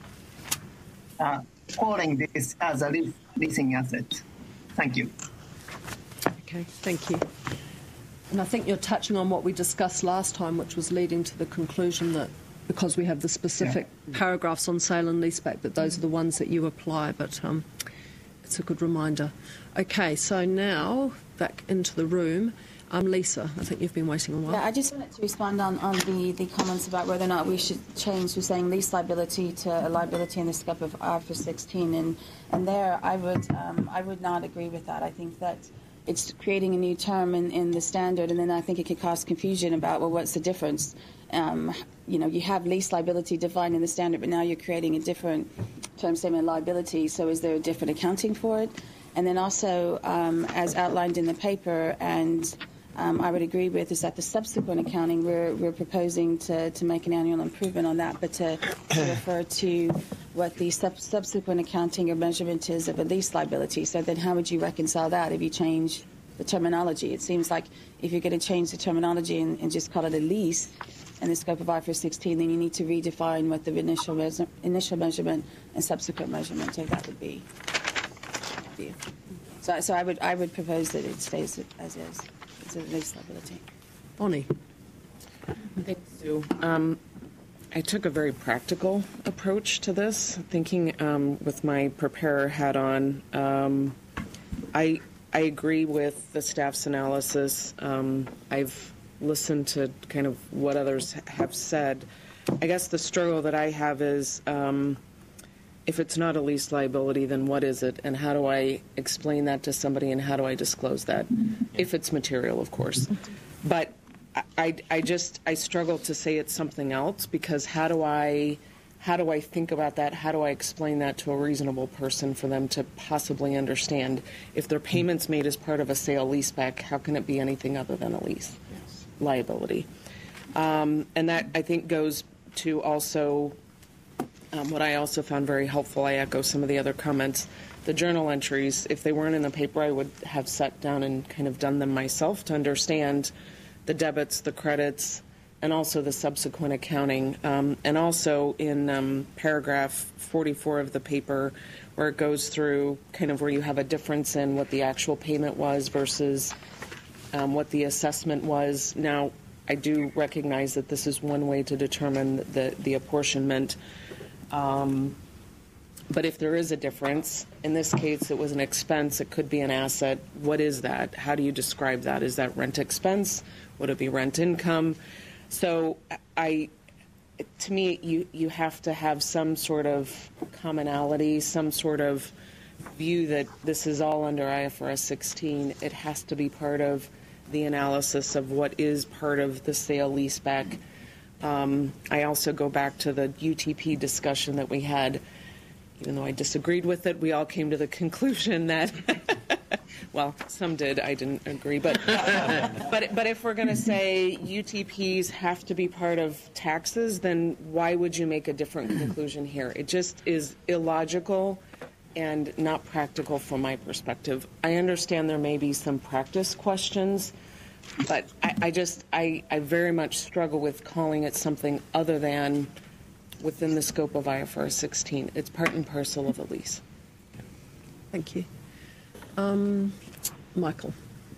calling this as a leasing asset. Thank you. Okay, thank you. And I think you're touching on what we discussed last time, which was leading to the conclusion that because we have the specific paragraphs on sale and leaseback, that those are the ones that you apply. But it's a good reminder. Okay, so now back into the room. Lisa, I think you've been waiting a while. Yeah, I just wanted to respond on the comments about whether or not we should change to saying lease liability to a liability in the scope of IFRS 16. And there, I would not agree with that. I think that it's creating a new term in the standard, and then I think it could cause confusion about, well, what's the difference? You have lease liability defined in the standard, but now you're creating a different term statement liability. So is there a different accounting for it? And then also, as outlined in the paper, and I would agree with is that the subsequent accounting, we're proposing to make an annual improvement on that, but to refer to what the subsequent accounting or measurement is of a lease liability. So then how would you reconcile that if you change the terminology? It seems like if you're going to change the terminology and just call it a lease in the scope of IFRS 16, then you need to redefine what the initial measurement and subsequent measurement of that would be. So I would propose that it stays as is. It's a lease liability. Bonnie. Thank you. I took a very practical approach to this, thinking with my preparer hat on. I agree with the staff's analysis. I've listened to kind of what others have said. I guess the struggle that I have is if it's not a lease liability, then what is it? And how do I explain that to somebody, and how do I disclose that? If it's material, of course. But I struggle to say it's something else, because how do I think about that? How do I explain that to a reasonable person for them to possibly understand? If their payments made as part of a sale leaseback, how can it be anything other than a lease liability? And that, I think, goes to also what I also found very helpful. I echo some of the other comments. The journal entries, if they weren't in the paper, I would have sat down and kind of done them myself to understand the debits, the credits, and also the subsequent accounting. And also in paragraph 44 of the paper, where it goes through kind of where you have a difference in what the actual payment was versus what the assessment was. Now, I do recognize that this is one way to determine the apportionment. But if there is a difference, in this case it was an expense, it could be an asset. What is that? How do you describe that? Is that rent expense? Would it be rent income? So to me, you have to have some sort of commonality, some sort of view that this is all under IFRS 16. It has to be part of the analysis of what is part of the sale leaseback. I also go back to the UTP discussion that we had. Even though I disagreed with it, we all came to the conclusion that, well, some did, I didn't agree, but if we're going to say UTPs have to be part of taxes, then why would you make a different conclusion here? It just is illogical and not practical from my perspective. I understand there may be some practice questions, but I very much struggle with calling it something other than within the scope of IFRS 16. It's part and parcel of a lease. Thank you. Michael.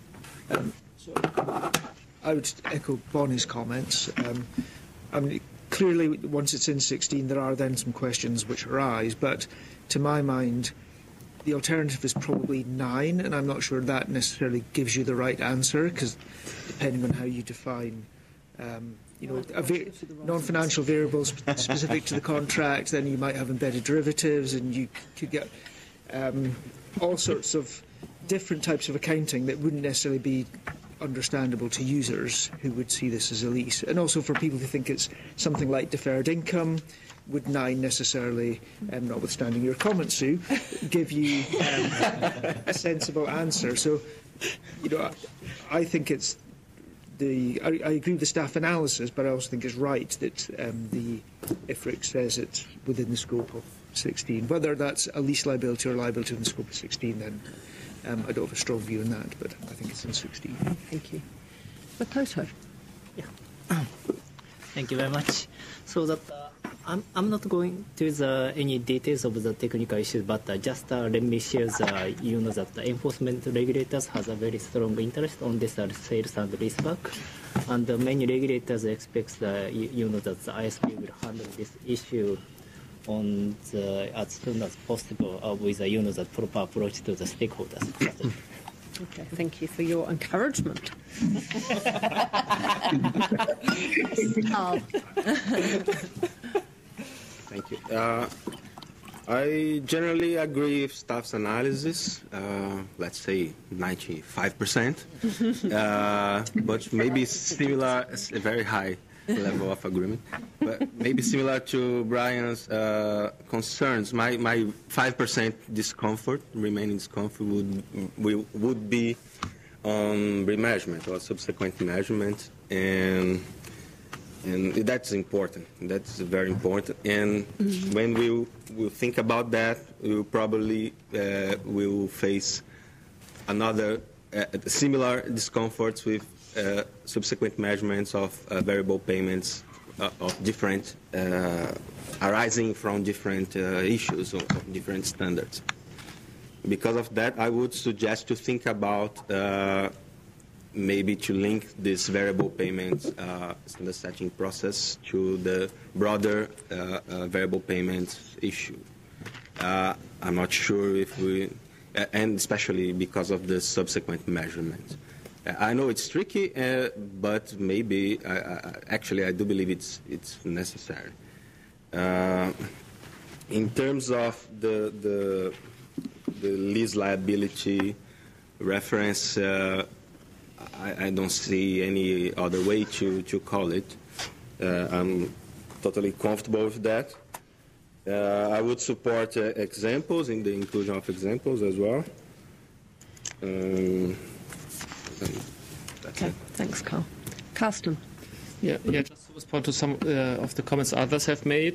I would echo Bonnie's comments. I mean, clearly, once it's in 16, there are then some questions which arise, but to my mind, the alternative is probably 9, and I'm not sure that necessarily gives you the right answer, because depending on how you define non-financial variables specific to the contract, then you might have embedded derivatives, and you could get all sorts of different types of accounting that wouldn't necessarily be understandable to users who would see this as a lease. And also for people who think it's something like deferred income, would 9 necessarily, notwithstanding your comments, Sue, give you a sensible answer? So, I think it's I agree with the staff analysis, but I also think it's right that the IFRIC says it's within the scope of 16. Whether that's a lease liability or liability in the scope of 16, then I don't have a strong view on that, but I think it's in 16. Thank you. Makoto. Yeah. Thank you very much. So that I'm not going to any details of the technical issues, but just let me share that the enforcement regulators has a very strong interest on this sales and leaseback, and many regulators expect that the ISB will handle this issue on as soon as possible with the proper approach to the stakeholders. Okay, thank you for your encouragement. Thank you. I generally agree with staff's analysis, let's say 95%, but maybe similar, a very high level of agreement, but maybe similar to Brian's concerns. My 5% discomfort, remaining discomfort, would be on remeasurement or subsequent measurement, and that's important. That's very important. And when we will think about that, we will probably will face another similar discomforts with subsequent measurements of variable payments of different arising from different issues or different standards. Because of that, I would suggest to think about maybe to link this variable payments standard setting process to the broader variable payments issue. I'm not sure if we, and especially because of the subsequent measurement. I know it's tricky, but maybe, actually, I do believe it's necessary. In terms of the lease liability reference, I don't see any other way to call it. I'm totally comfortable with that. I would support examples in the inclusion of examples as well. Okay, thanks, Carl. Carsten. Yeah, just to respond to some of the comments others have made.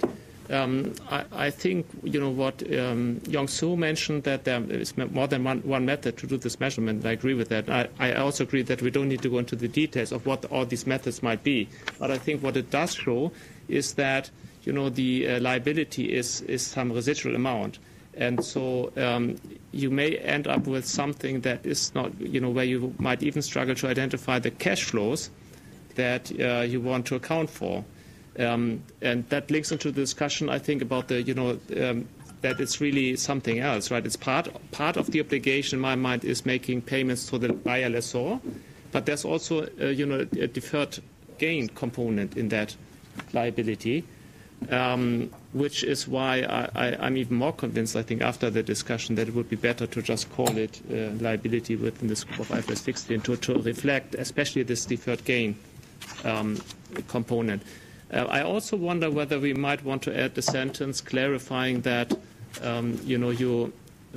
I think, what Young-Soo mentioned, that there is more than one method to do this measurement. I agree with that. I also agree that we don't need to go into the details of what all these methods might be. But I think what it does show is that, the liability is some residual amount. And so you may end up with something that is not, where you might even struggle to identify the cash flows that you want to account for. And that links into the discussion, I think, about the, that it's really something else, right? It's part of the obligation, in my mind, is making payments to the buyer lessor, but there's also, a deferred gain component in that liability, which is why I'm even more convinced, I think, after the discussion, that it would be better to just call it liability within the scope of IFRS 16 to reflect, especially this deferred gain component. I also wonder whether we might want to add the sentence clarifying that, you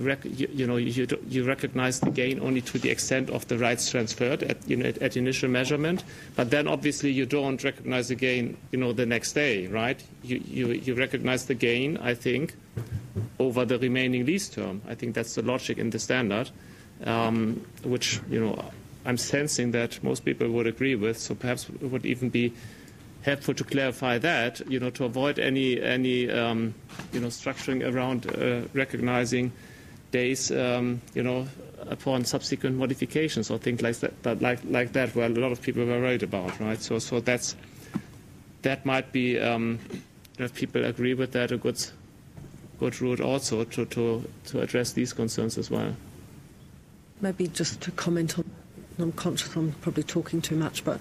recognize the gain only to the extent of the rights transferred at initial measurement, but then obviously you don't recognize the gain, the next day, right? You recognize the gain, I think, over the remaining lease term. I think that's the logic in the standard, which, I'm sensing that most people would agree with. So perhaps it would even be helpful to clarify that, to avoid any structuring around recognizing days, upon subsequent modifications or things like that, where a lot of people were worried about, right? So that might be, if people agree with that, a good route also to address these concerns as well. Maybe just to comment on, I'm conscious I'm probably talking too much, but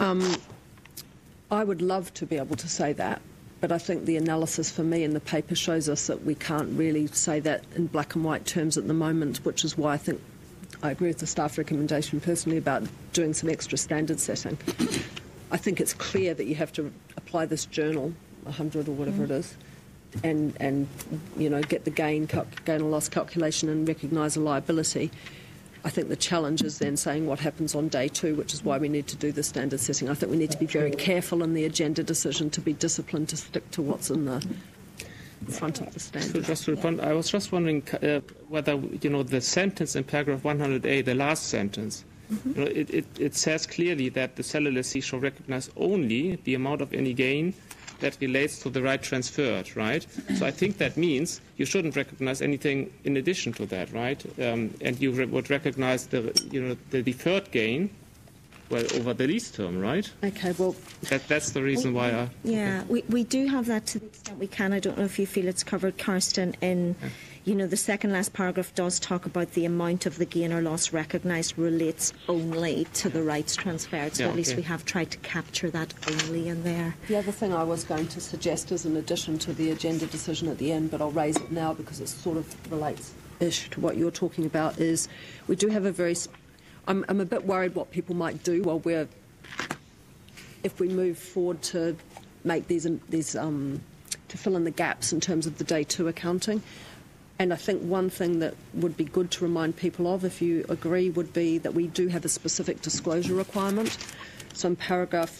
I would love to be able to say that, but I think the analysis for me in the paper shows us that we can't really say that in black and white terms at the moment, which is why I think I agree with the staff recommendation personally about doing some extra standard setting. I think it's clear that you have to apply this journal, 100 or whatever it is, and get the gain or loss calculation and recognise a liability. I think the challenge is then saying what happens on day 2, which is why we need to do the standard setting. I think we need to be very careful in the agenda decision to be disciplined to stick to what's in the front of the standard. So just to respond, I was just wondering whether, the sentence in paragraph 100A, the last sentence, it says clearly that the seller lessee shall recognise only the amount of any gain that relates to the right transferred, right? So I think that means you shouldn't recognize anything in addition to that, right? And you would recognize the deferred gain, well, over the lease term, right? Okay, well... That's the reason why I... Yeah, we do have that to the extent we can. I don't know if you feel it's covered, Karsten, in... the second last paragraph does talk about the amount of the gain or loss recognised relates only to the rights transferred. So at least we have tried to capture that only in there. The other thing I was going to suggest is, in addition to the agenda decision at the end, but I'll raise it now because it sort of relates-ish to what you're talking about, is we do have a very... I'm a bit worried what people might do while if we move forward to make these to fill in the gaps in terms of the day 2 accounting. And I think one thing that would be good to remind people of, if you agree, would be that we do have a specific disclosure requirement. So in paragraph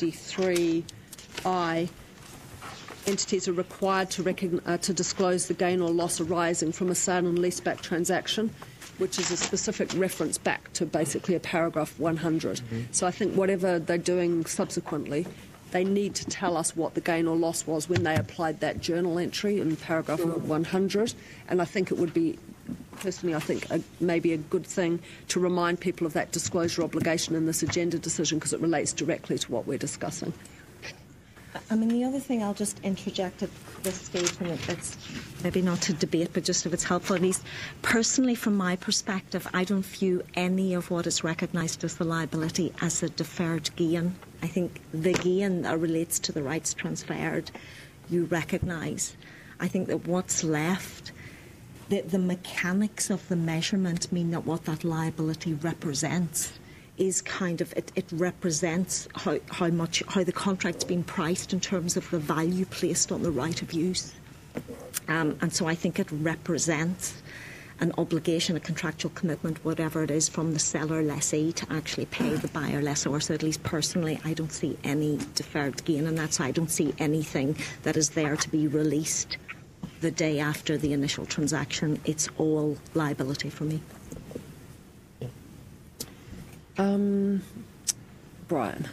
53I, entities are required to disclose the gain or loss arising from a sale and leaseback transaction, which is a specific reference back to basically a paragraph 100. So I think whatever they're doing subsequently, they need to tell us what the gain or loss was when they applied that journal entry in paragraph 100. And I think it would be, personally, I think maybe a good thing to remind people of that disclosure obligation in this agenda decision, because it relates directly to what we're discussing. I mean, the other thing I'll just interject at this stage, and it's maybe not to debate, but just if it's helpful at least, personally from my perspective, I don't view any of what is recognised as the liability as a deferred gain. I think the gain that relates to the rights transferred, you recognise. I think that what's left, the mechanics of the measurement mean that what that liability represents is kind of, it represents how the contract's been priced in terms of the value placed on the right of use. And so I think it represents an obligation, a contractual commitment, whatever it is, from the seller lessee to actually pay the buyer lessor. So at least personally, I don't see any deferred gain in that. So I don't see anything that is there to be released the day after the initial transaction. It's all liability for me. Brian.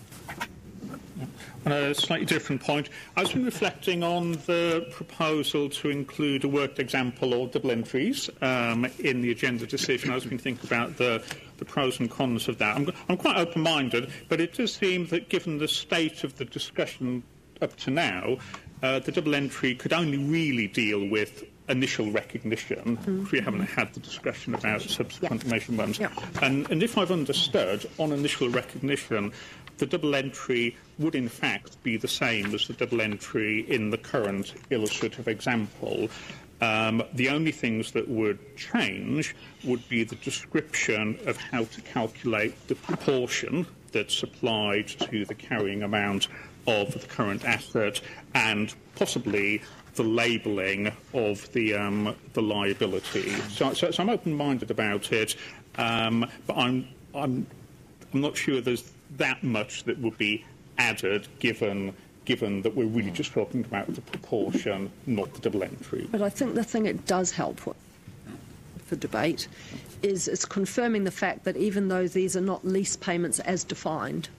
On a slightly different point, I've been reflecting on the proposal to include a worked example or double entries in the agenda decision. I've been thinking about the pros and cons of that. I'm quite open-minded, but it does seem that given the state of the discussion up to now, the double entry could only really deal with initial recognition. We haven't had the discussion about subsequent measurements. And if I've understood, on initial recognition, the double entry would in fact be the same as the double entry in the current illustrative example. The only things that would change would be the description of how to calculate the proportion that's applied to the carrying amount of the current asset, and possibly the labelling of the liability. So I'm open-minded about it, but I'm not sure there's that much that would be added, given that we're really just talking about the proportion, not the double entry. But I think the thing it does help with for debate is it's confirming the fact that even though these are not lease payments as defined,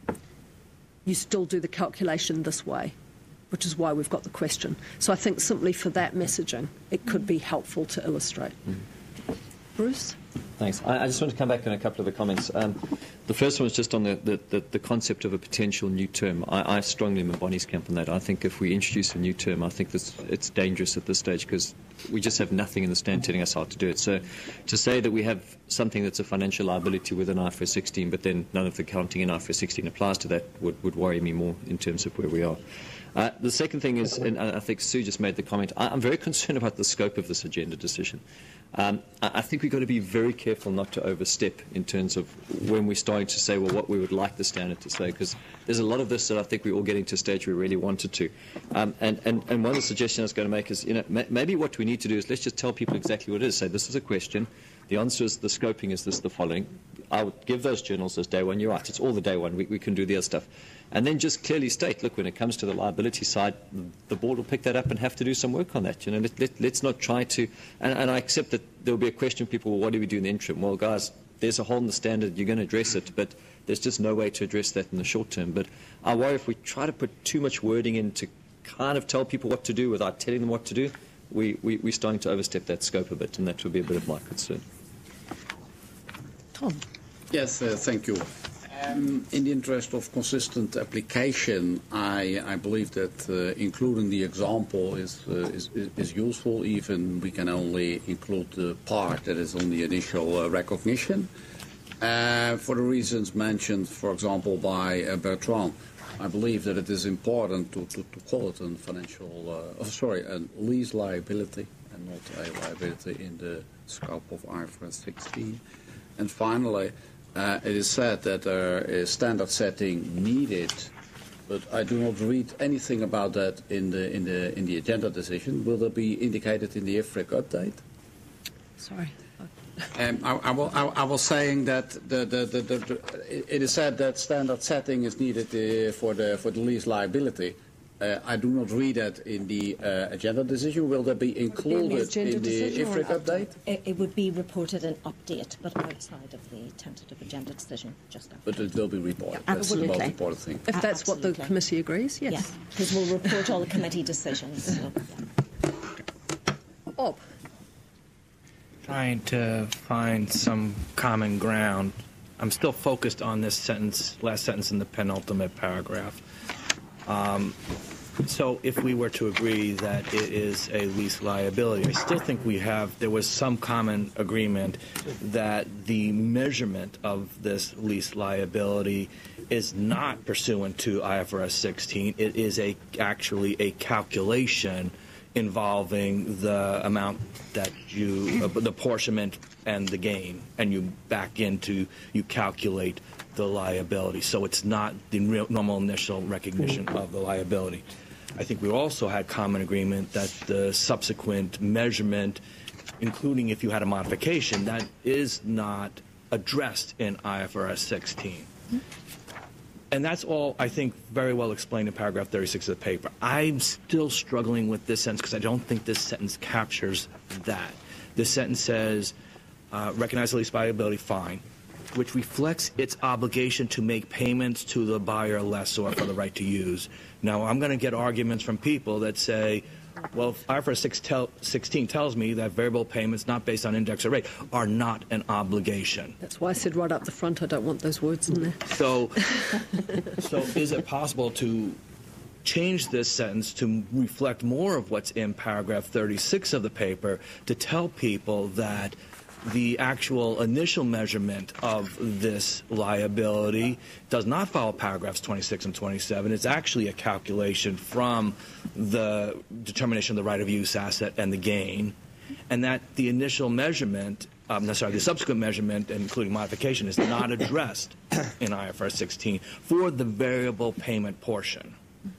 you still do the calculation this way, which is why we've got the question. So I think simply for that messaging, it could be helpful to illustrate. Bruce? Thanks. I just want to come back on a couple of the comments. The first one was just on the concept of a potential new term. I strongly am in Bonnie's camp on that. I think if we introduce a new term, I think it's dangerous at this stage, because we just have nothing in the stand telling us how to do it. So to say that we have something that's a financial liability within IFRS 16, but then none of the accounting in IFRS 16 applies to that would worry me more in terms of where we are. The second thing is, and I think Sue just made the comment, I'm very concerned about the scope of this agenda decision. I think we've got to be very careful not to overstep in terms of when we're starting to say, well, what we would like the standard to say, because there's a lot of this that I think we're all getting to a stage we really wanted to. And one of the suggestions I was going to make is, maybe what we need to do is let's just tell people exactly what it is. Say, this is a question. The answer is, the scoping is the following. I would give those journals as day one. You're right, it's all the day one. We can do the other stuff. And then just clearly state, look, when it comes to the liability side, the board will pick that up and have to do some work on that. Let's not try to, and I accept that there will be a question, people, well, what do we do in the interim? Well, guys, there's a hole in the standard, you're going to address it, but there's just no way to address that in the short term. But I worry if we try to put too much wording in to kind of tell people what to do without telling them what to do, we're starting to overstep that scope a bit, and that would be a bit of my concern. Tom. Yes, thank you. In the interest of consistent application, I believe that including the example is useful. Even we can only include the part that is on the initial recognition. For the reasons mentioned, for example, by Bertrand, I believe that it is important to call it a lease liability and not a liability in the scope of IFRS 16. And finally, it is said that there is standard setting needed but I do not read anything about that in the agenda decision. Will that be indicated in the IFRIC update? Sorry. I was saying that it is said that standard setting is needed for the lease liability. I do not read that in the agenda decision. Will that be included in the IFRIC update? It would be reported an update, but outside of the tentative agenda decision, just after. But it will be reported. Yeah, that's the absolutely. most important thing. If that's what the committee agrees, yes. Yeah, because we'll report all the committee decisions. So, yeah. Bob. Trying to find some common ground. I'm still focused on this sentence, last sentence in the penultimate paragraph. So if we were to agree that it is a lease liability, I still think there was some common agreement that the measurement of this lease liability is not pursuant to IFRS 16. It is actually a calculation involving the amount that the apportionment and the gain, and you calculate the liability. So it's not the normal initial recognition of the liability. I think we also had common agreement that the subsequent measurement, including if you had a modification, that is not addressed in IFRS 16. And that's all, I think, very well explained in paragraph 36 of the paper. I'm still struggling with this sentence because I don't think this sentence captures that. This sentence says, recognize the lease liability, fine, which reflects its obligation to make payments to the buyer lessor for the right to use. Now, I'm going to get arguments from people that say, well, IFRS 16 tells me that variable payments not based on index or rate are not an obligation. That's why I said right up the front I don't want those words in there. So is it possible to change this sentence to reflect more of what's in paragraph 36 of the paper to tell people that the actual initial measurement of this liability does not follow paragraphs 26 and 27. It's actually a calculation from the determination of the right of use asset and the gain, and that the initial measurement, the subsequent measurement, including modification, is not addressed in IFRS 16 for the variable payment portion.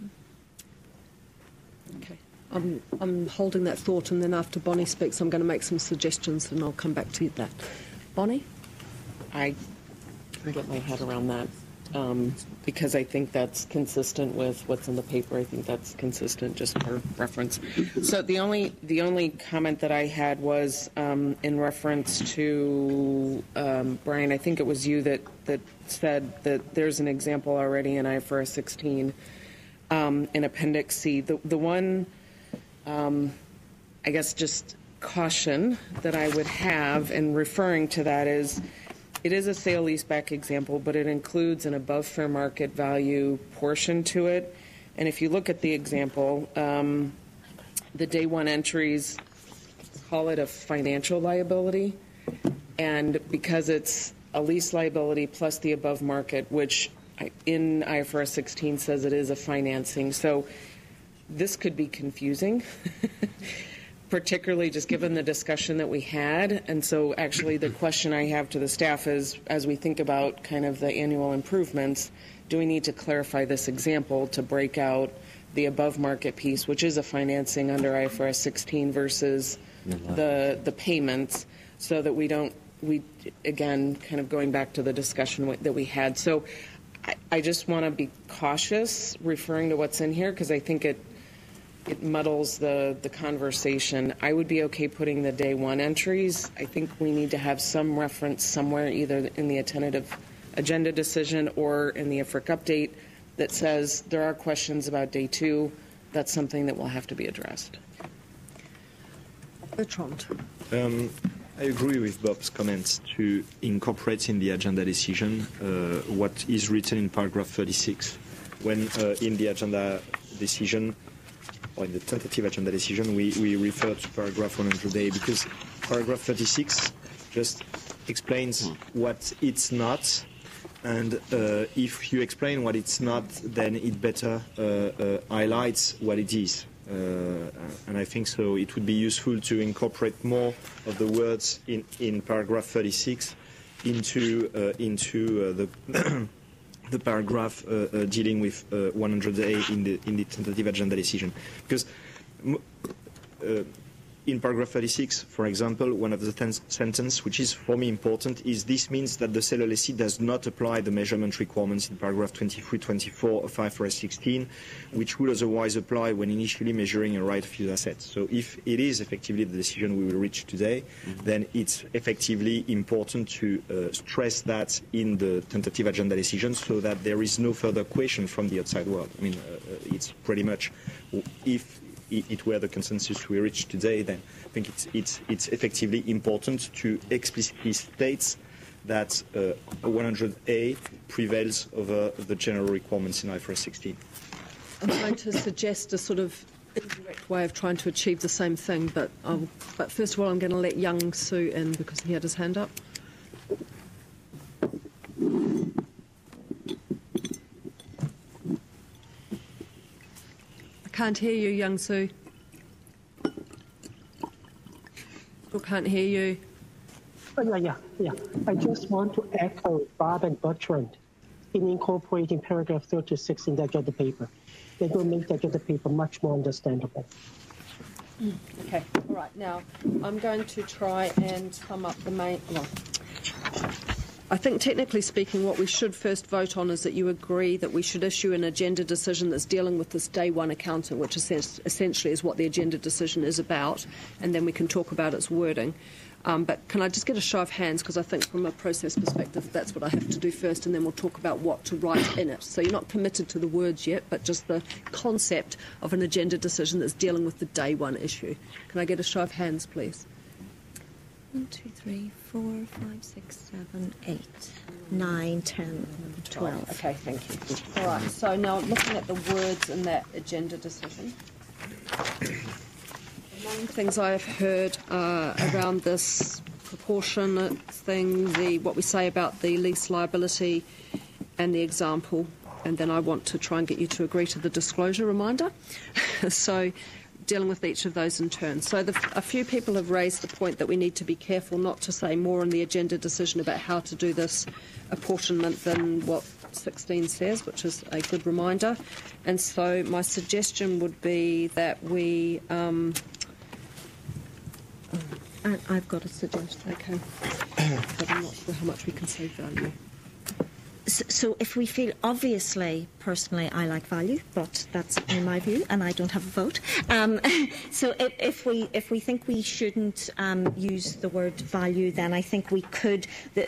Okay. I'm holding that thought, and then after Bonnie speaks, I'm going to make some suggestions, and I'll come back to that. Bonnie? I can get my head around that because I think that's consistent with what's in the paper. I think that's consistent, just for reference. So the only comment that I had was in reference to Brian. I think it was you that said that there's an example already in IFRS 16 in Appendix C. The one. I guess just caution that I would have in referring to that is it is a sale leaseback example, but it includes an above fair market value portion to it. And if you look at the example, the day one entries call it a financial liability. And because it's a lease liability plus the above market, which in IFRS 16 says it is a financing. So this could be confusing, particularly just given the discussion that we had. And so actually the question I have to the staff is, as we think about kind of the annual improvements, do we need to clarify this example to break out the above market piece, which is a financing under IFRS 16 versus the payments, so that we again, kind of going back to the discussion that we had. So I just want to be cautious referring to what's in here because I think it muddles the conversation. I would be okay putting the day one entries. I think we need to have some reference somewhere, either in the tentative agenda decision or in the IFRIC update, that says there are questions about day two. That's something that will have to be addressed. Bertrand. I agree with Bob's comments to incorporate in the agenda decision what is written in paragraph 36. When in the agenda decision, or in the tentative agenda decision, we refer to paragraph 100A, because paragraph 36 just explains what it's not, and if you explain what it's not, then it better highlights what it is. And I think so it would be useful to incorporate more of the words in paragraph 36 into the the paragraph dealing with 100A in the tentative agenda decision, because in paragraph 36, for example, one of the sentence which is for me important is this means that the seller lessee does not apply the measurement requirements in paragraph 23-24 of IFRS 16, which would otherwise apply when initially measuring a right of use asset. So if it is effectively the decision we will reach today, then it's effectively important to stress that in the tentative agenda decision so that there is no further question from the outside world. I mean, it's pretty much if it were the consensus we reached today, then I think it's effectively important to explicitly state that 100A prevails over the general requirements in IFRS 16. I'm going to suggest a sort of indirect way of trying to achieve the same thing, but first of all, I'm going to let Young Soo in because he had his hand up. Can't hear you, Young Soo. Still can't hear you. Yeah. I just want to echo Bob and Bertrand in incorporating paragraph 36 in the agenda paper. They will make the agenda paper much more understandable. Okay, all right. Now, I'm going to try and sum up the main... Well, I think technically speaking what we should first vote on is that you agree that we should issue an agenda decision that's dealing with this day one accounting, which essentially is what the agenda decision is about, and then we can talk about its wording. But can I just get a show of hands, because I think from a process perspective that's what I have to do first, and then we'll talk about what to write in it. So you're not committed to the words yet, but just the concept of an agenda decision that's dealing with the day one issue. Can I get a show of hands, please? 1, 2, 3, 4, 5, 6, 7, 8, 9, 10, 12. Okay, thank you. All right, so now looking at the words in that agenda decision. Among things I have heard around this proportionate thing, what we say about the lease liability and the example, and then I want to try and get you to agree to the disclosure reminder. So dealing with each of those in turn. So a few people have raised the point that we need to be careful not to say more in the agenda decision about how to do this apportionment than what 16 says, which is a good reminder. And so my suggestion would be that we... I've got a suggestion. Okay. But I'm not sure how much we can save value. So if we feel, obviously, personally, I like value, but that's in my view, and I don't have a vote. So if we think we shouldn't use the word value, then I think we could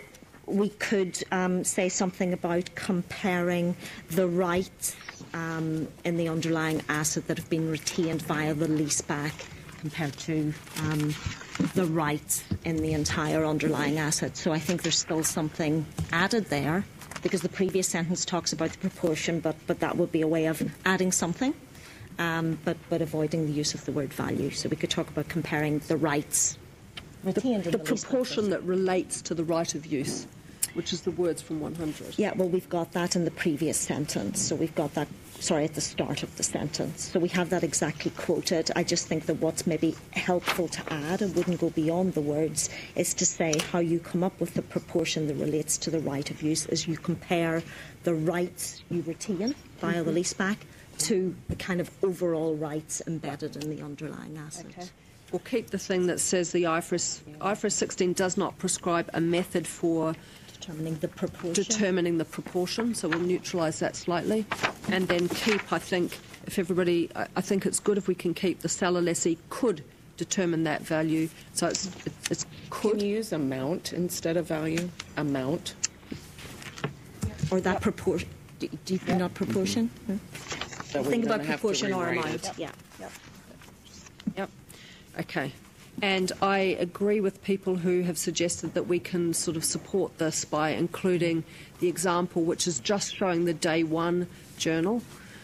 say something about comparing the rights in the underlying asset that have been retained via the leaseback compared to the rights in the entire underlying asset. So I think there's still something added there, because the previous sentence talks about the proportion, but that would be a way of adding something, but avoiding the use of the word value. So we could talk about comparing the rights retained in the proportion that relates to the right of use, which is the words from 100. Yeah, well, we've got that in the previous sentence. So we've got that, at the start of the sentence. So we have that exactly quoted. I just think that what's maybe helpful to add, and wouldn't go beyond the words, is to say how you come up with the proportion that relates to the right of use as you compare the rights you retain via the leaseback to the kind of overall rights embedded in the underlying asset. Okay. We'll keep the thing that says the IFRS 16 does not prescribe a method for determining the proportion. So we'll neutralise that slightly, and then keep. I think I think it's good if we can keep the seller lessee could determine that value. So it's could. Can you use amount instead of value? Amount, or that proportion. Do you think not proportion? Think about proportion or amount. Yep. Okay. And I agree with people who have suggested that we can sort of support this by including the example, which is just showing the day one journal.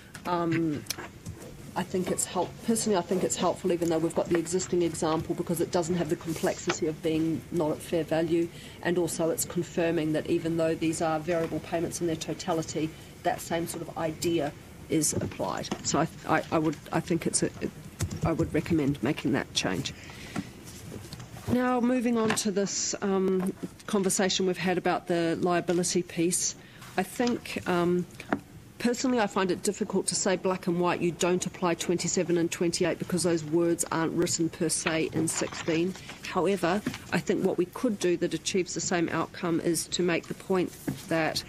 I think it's personally, I think it's helpful, even though we've got the existing example, because it doesn't have the complexity of being not at fair value, and also it's confirming that even though these are variable payments in their totality, that same sort of idea is applied. So I would recommend making that change. Now, moving on to this conversation we've had about the liability piece, I think, personally, I find it difficult to say black and white, you don't apply 27 and 28 because those words aren't written per se in 16. However, I think what we could do that achieves the same outcome is to make the point that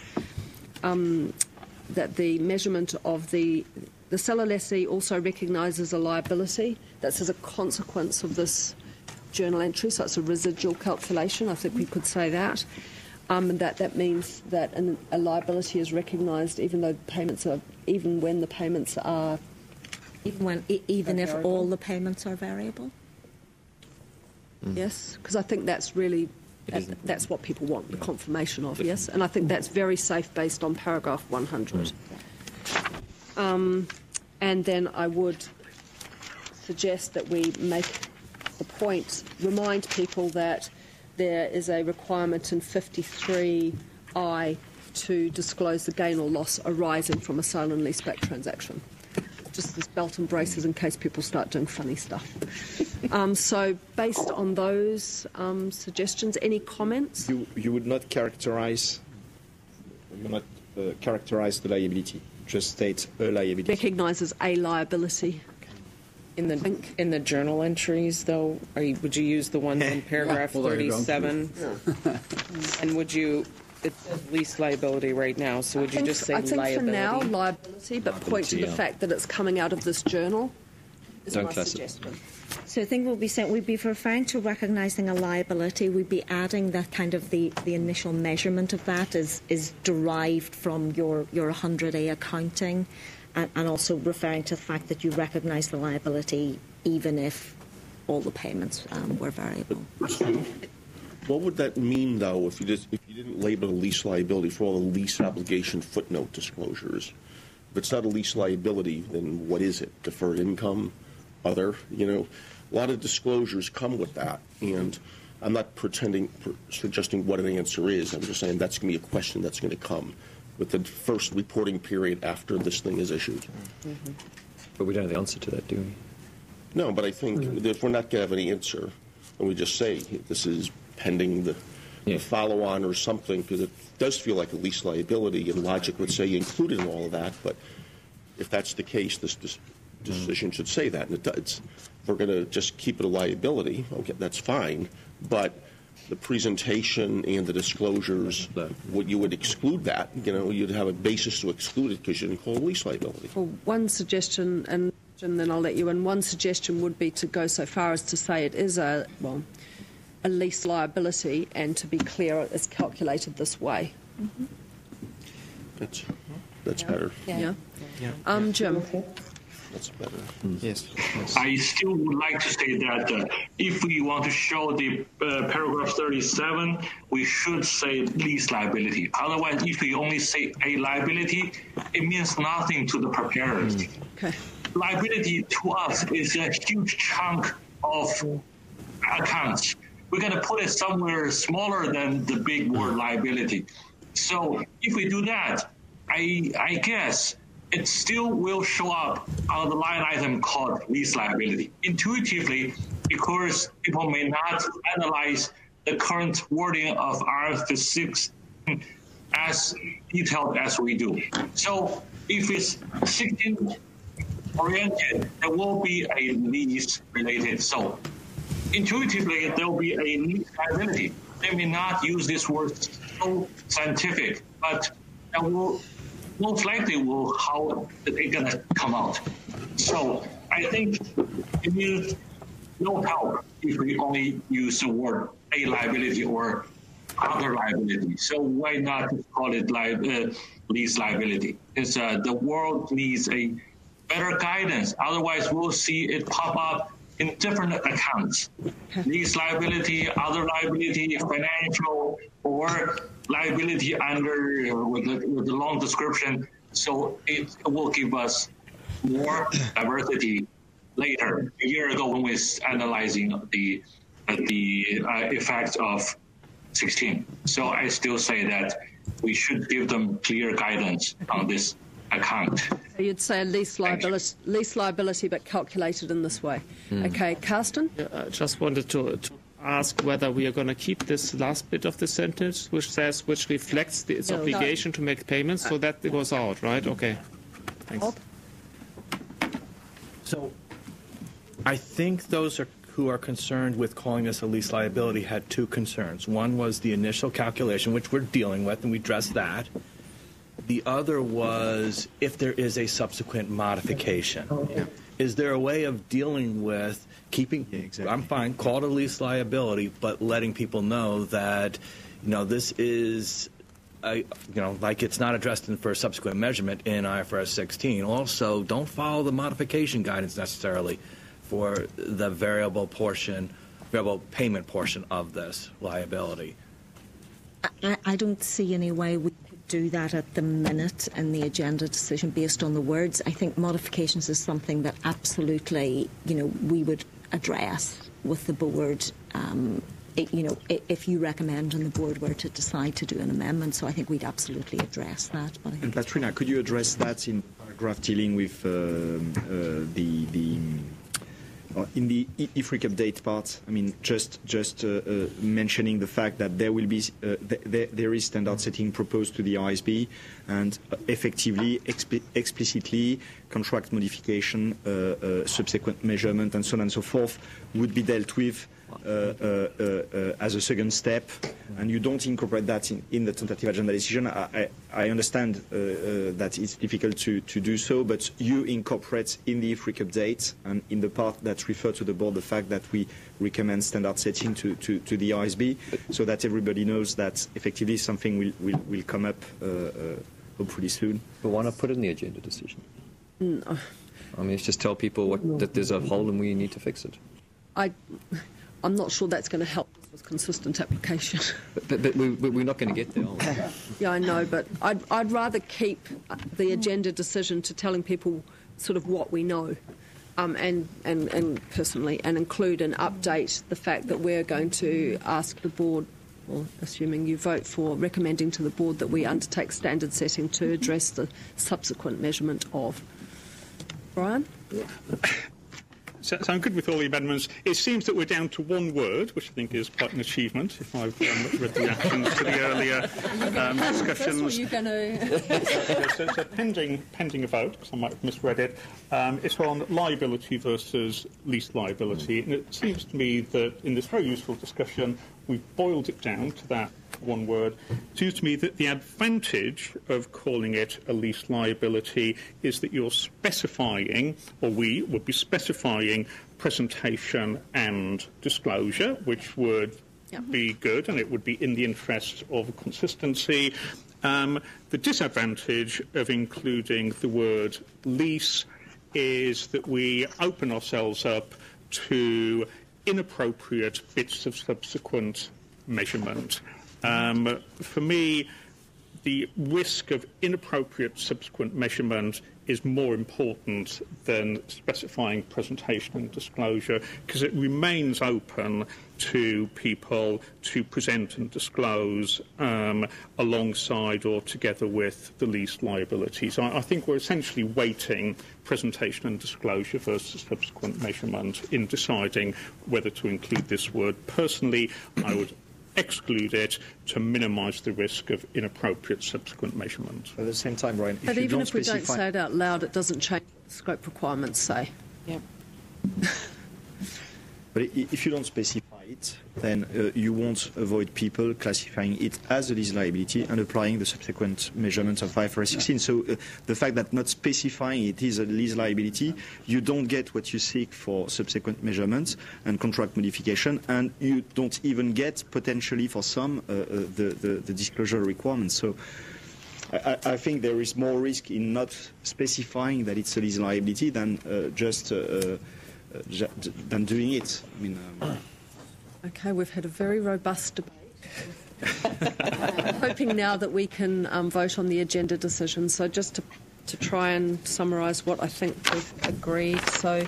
that the measurement of the seller lessee also recognises a liability that's as a consequence of this journal entry, so it's a residual calculation. I think we could say that. That means that a liability is recognised even when the payments are even if all the payments are variable. Yes, because I think that's really that's what people want, the confirmation of. Yes, and I think that's very safe based on paragraph 100. And then I would suggest that we make the point, remind people that there is a requirement in 53I to disclose the gain or loss arising from a sale and leaseback transaction. Just as belt and braces in case people start doing funny stuff. So based on those suggestions, any comments? You would not characterize the liability, just state a liability. Recognises a liability. In the journal entries, though, would you use the ones in paragraph 37? And would you? It says lease liability right now, so would you just say liability? I think for now liability, but point to the fact that it's coming out of this journal is my suggestion. So I think what we said, we'd be referring to recognising a liability. We'd be adding that kind of the initial measurement of that is derived from your 100A accounting. And also referring to the fact that you recognise the liability even if all the payments were variable. What would that mean, though, if you didn't label a lease liability for all the lease obligation footnote disclosures? If it's not a lease liability, then what is it? Deferred income? Other? A lot of disclosures come with that, and I'm not suggesting what an answer is. I'm just saying that's going to be a question that's going to come with the first reporting period after this thing is issued. But we don't have the answer to that, do we? No, but I think if we're not going to have any answer, and we just say this is pending the follow-on or something, because it does feel like a lease liability, and logic would say you included in all of that, but if that's the case, this decision should say that, and it does. If we're going to just keep it a liability, okay, that's fine, but the presentation and the disclosures, you would exclude that. You'd have a basis to exclude it because you didn't call it lease liability. Well, one suggestion, and then I'll let you in, one suggestion would be to go so far as to say it is a lease liability, and to be clear, it's calculated this way. That's better. Yeah. Jim? That's better. Yes. I still would like to say that if we want to show the paragraph 37, we should say lease liability. Otherwise, if we only say a liability, it means nothing to the preparers. Okay. Liability to us is a huge chunk of accounts. We're going to put it somewhere smaller than the big word liability. So if we do that, I guess it still will show up on the line item called lease liability. Intuitively, because people may not analyze the current wording of RFP 6 as detailed as we do. So if it's 16 oriented, there will be a lease related. So intuitively, there will be a lease liability. They may not use this word so scientific, but that will most likely how they're going to come out. So I think it means no help if we only use the word a liability or other liability. So why not call it lease liability? It's, the world needs a better guidance. Otherwise, we'll see it pop up in different accounts. Lease liability, other liability, financial, or liability under with the long description. So it will give us more diversity later. A year ago, when we were analyzing the effects of 16. So I still say that we should give them clear guidance on this account. So you'd say lease liability, but calculated in this way. Okay, Carsten? I just wanted to ask whether we are going to keep this last bit of the sentence, which reflects its obligation to make payments, so that it goes out, right? Okay. Thanks. So I think those who are concerned with calling this a lease liability had two concerns. One was the initial calculation, which we're dealing with, and we addressed that. The other was if there is a subsequent modification. Yeah. Is there a way of dealing with keeping, I'm fine, call it a lease liability, but letting people know that, this is, like it's not addressed for a subsequent measurement in IFRS 16. Also, don't follow the modification guidance necessarily for the variable payment portion of this liability. I don't see any way we could do that at the minute in the agenda decision based on the words. I think modifications is something that absolutely, we would address with the board, if you recommend and the board were to decide to do an amendment. So I think we'd absolutely address that. But and Patrina, could you address that in paragraph dealing with in the IFRIC update part? I mean, just mentioning the fact that there will be there is standard setting proposed to the ISB, and effectively, explicitly, contract modification, subsequent measurement, and so on and so forth would be dealt with as a second step, and you don't incorporate that in the tentative agenda decision. I understand that it's difficult to do so, but you incorporate in the IFRIC update and in the part that refer to the board the fact that we recommend standard setting to the ISB, so that everybody knows that effectively something will come up hopefully soon. But why not put it in the agenda decision? No. I mean, it's just tell people that there's a hole and we need to fix it. I'm not sure that's going to help with consistent application. But we're not going to get there, are we? Yeah, I know, but I'd rather keep the agenda decision to telling people sort of what we know, and personally, and include and update the fact that we're going to ask the board, or assuming you vote for, recommending to the board that we undertake standard setting to address the subsequent measurement of. Brian? Yeah. So I'm good with all the amendments. It seems that we're down to one word, which I think is quite an achievement, if I've read the reactions to the earlier discussions. That's what you're going to... So pending a vote, because I might have misread it, it's on liability versus lease liability. And it seems to me that in this very useful discussion, we've boiled it down to that one word. It seems to me that the advantage of calling it a lease liability is that you're specifying, or we would be specifying, presentation and disclosure, which would be good, and it would be in the interest of consistency. The disadvantage of including the word lease is that we open ourselves up to inappropriate bits of subsequent measurement. For me, the risk of inappropriate subsequent measurement is more important than specifying presentation and disclosure, because it remains open to people to present and disclose alongside or together with the lease liabilities. I think we're essentially weighting presentation and disclosure versus subsequent measurement in deciding whether to include this word. Personally, I would exclude it to minimise the risk of inappropriate subsequent measurement. At the same time, Ryan, but even if we don't say it out loud, it doesn't change what the scope requirements say. Yep. But if you don't specify it, then you won't avoid people classifying it as a lease liability and applying the subsequent measurements of IFRS 16. So the fact that not specifying it is a lease liability, you don't get what you seek for subsequent measurements and contract modification, and you don't even get, potentially for some, the disclosure requirements. So I think there is more risk in not specifying that it's a lease liability than than doing it. I mean, okay, we've had a very robust debate. I'm hoping now that we can vote on the agenda decision. So just to try and summarise what I think we've agreed. So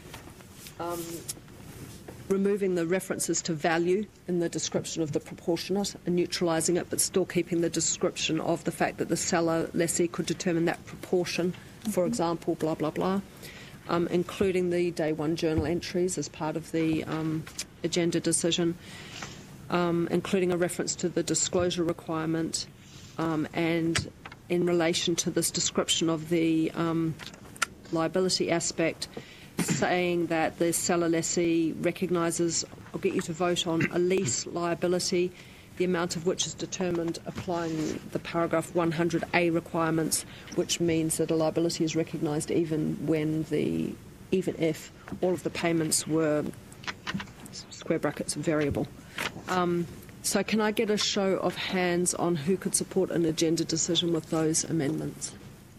removing the references to value in the description of the proportionate and neutralising it, but still keeping the description of the fact that the seller lessee could determine that proportion, for example, blah, blah, blah. Including the day one journal entries as part of the agenda decision, including a reference to the disclosure requirement, and in relation to this description of the liability aspect, saying that the seller lessee recognises, I'll get you to vote on a lease liability, the amount of which is determined applying the paragraph 100A requirements, which means that a liability is recognised even if all of the payments were square brackets variable. So can I get a show of hands on who could support an agenda decision with those amendments?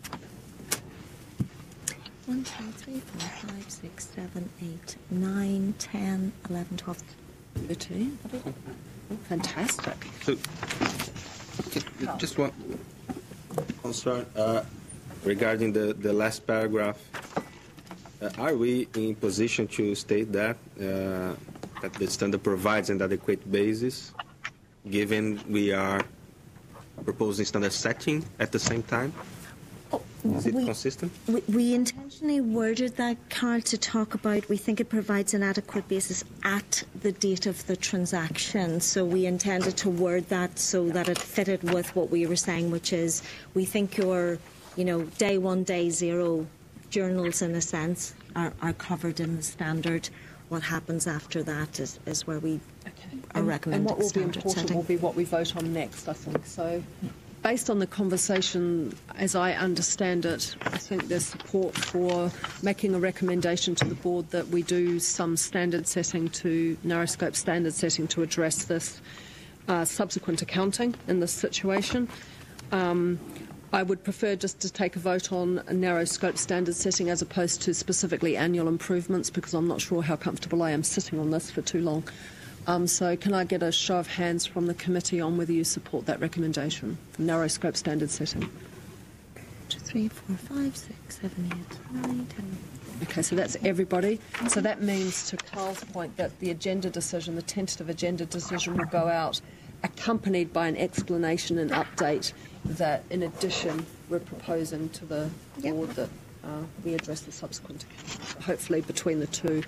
1, 2, 3, 4, 5, 6, 7, 8, 9, 10, 11, 12, 13. Oh, fantastic. So, just one concern regarding the last paragraph. Are we in position to state that the standard provides an adequate basis, given we are proposing standard setting at the same time? Is it consistent? We intentionally worded that, Carl, to talk about we think it provides an adequate basis at the date of the transaction. So we intended to word that so that it fitted with what we were saying, which is we think your, day one, day zero journals, in a sense, are covered in the standard. What happens after that is where we are recommending. And what will be important setting will be what we vote on next, I think. So, based on the conversation, as I understand it, I think there's support for making a recommendation to the board that we do some narrow scope standard setting to address this subsequent accounting in this situation. I would prefer just to take a vote on a narrow scope standard setting as opposed to specifically annual improvements, because I'm not sure how comfortable I am sitting on this for too long. So can I get a show of hands from the committee on whether you support that recommendation, narrow scope standard setting? 2, 3, 4, 5, 6, 7, 8, 9, 10. Okay, so that's everybody. So that means, to Carl's point, that the agenda decision, the tentative agenda decision, will go out accompanied by an explanation and update that, in addition, we're proposing to the board that we address the subsequent account. Hopefully, between the two.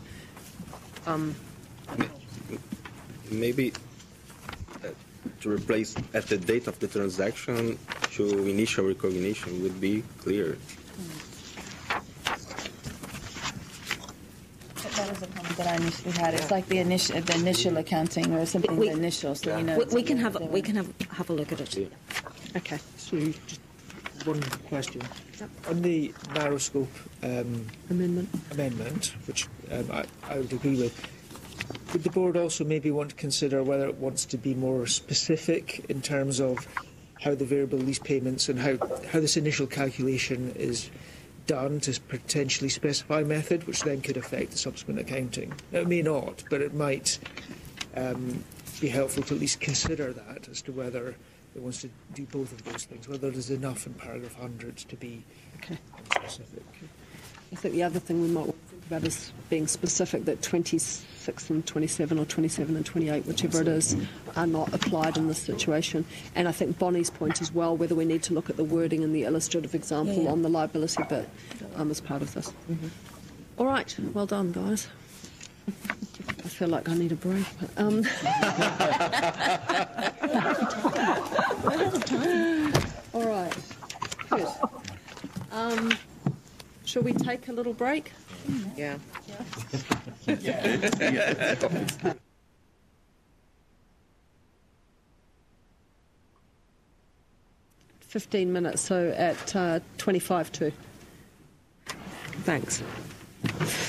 Maybe to replace at the date of the transaction to initial recognition would be clear. That was a comment that I initially had. It's like the initial accounting or something. The initial, so we can have a look at it. Okay. So, just one question on the narrow scope amendment, which I would agree with. Would the board also maybe want to consider whether it wants to be more specific in terms of how the variable lease payments and how this initial calculation is done, to potentially specify a method which then could affect the subsequent accounting? Now, it may not, but it might be helpful to at least consider that as to whether it wants to do both of those things, whether there's enough in paragraph 100 to be specific. I think the other thing we might want to think about is being specific that 26 and 27 or 27 and 28, whichever it is, are not applied in this situation. And I think Bonnie's point as well, whether we need to look at the wording in the illustrative example on the liability bit as part of this. All right, well done, guys. I feel like I need a break. But, all right, good. Shall we take a little break? Yeah. 15 minutes, so at 25 to. Thanks.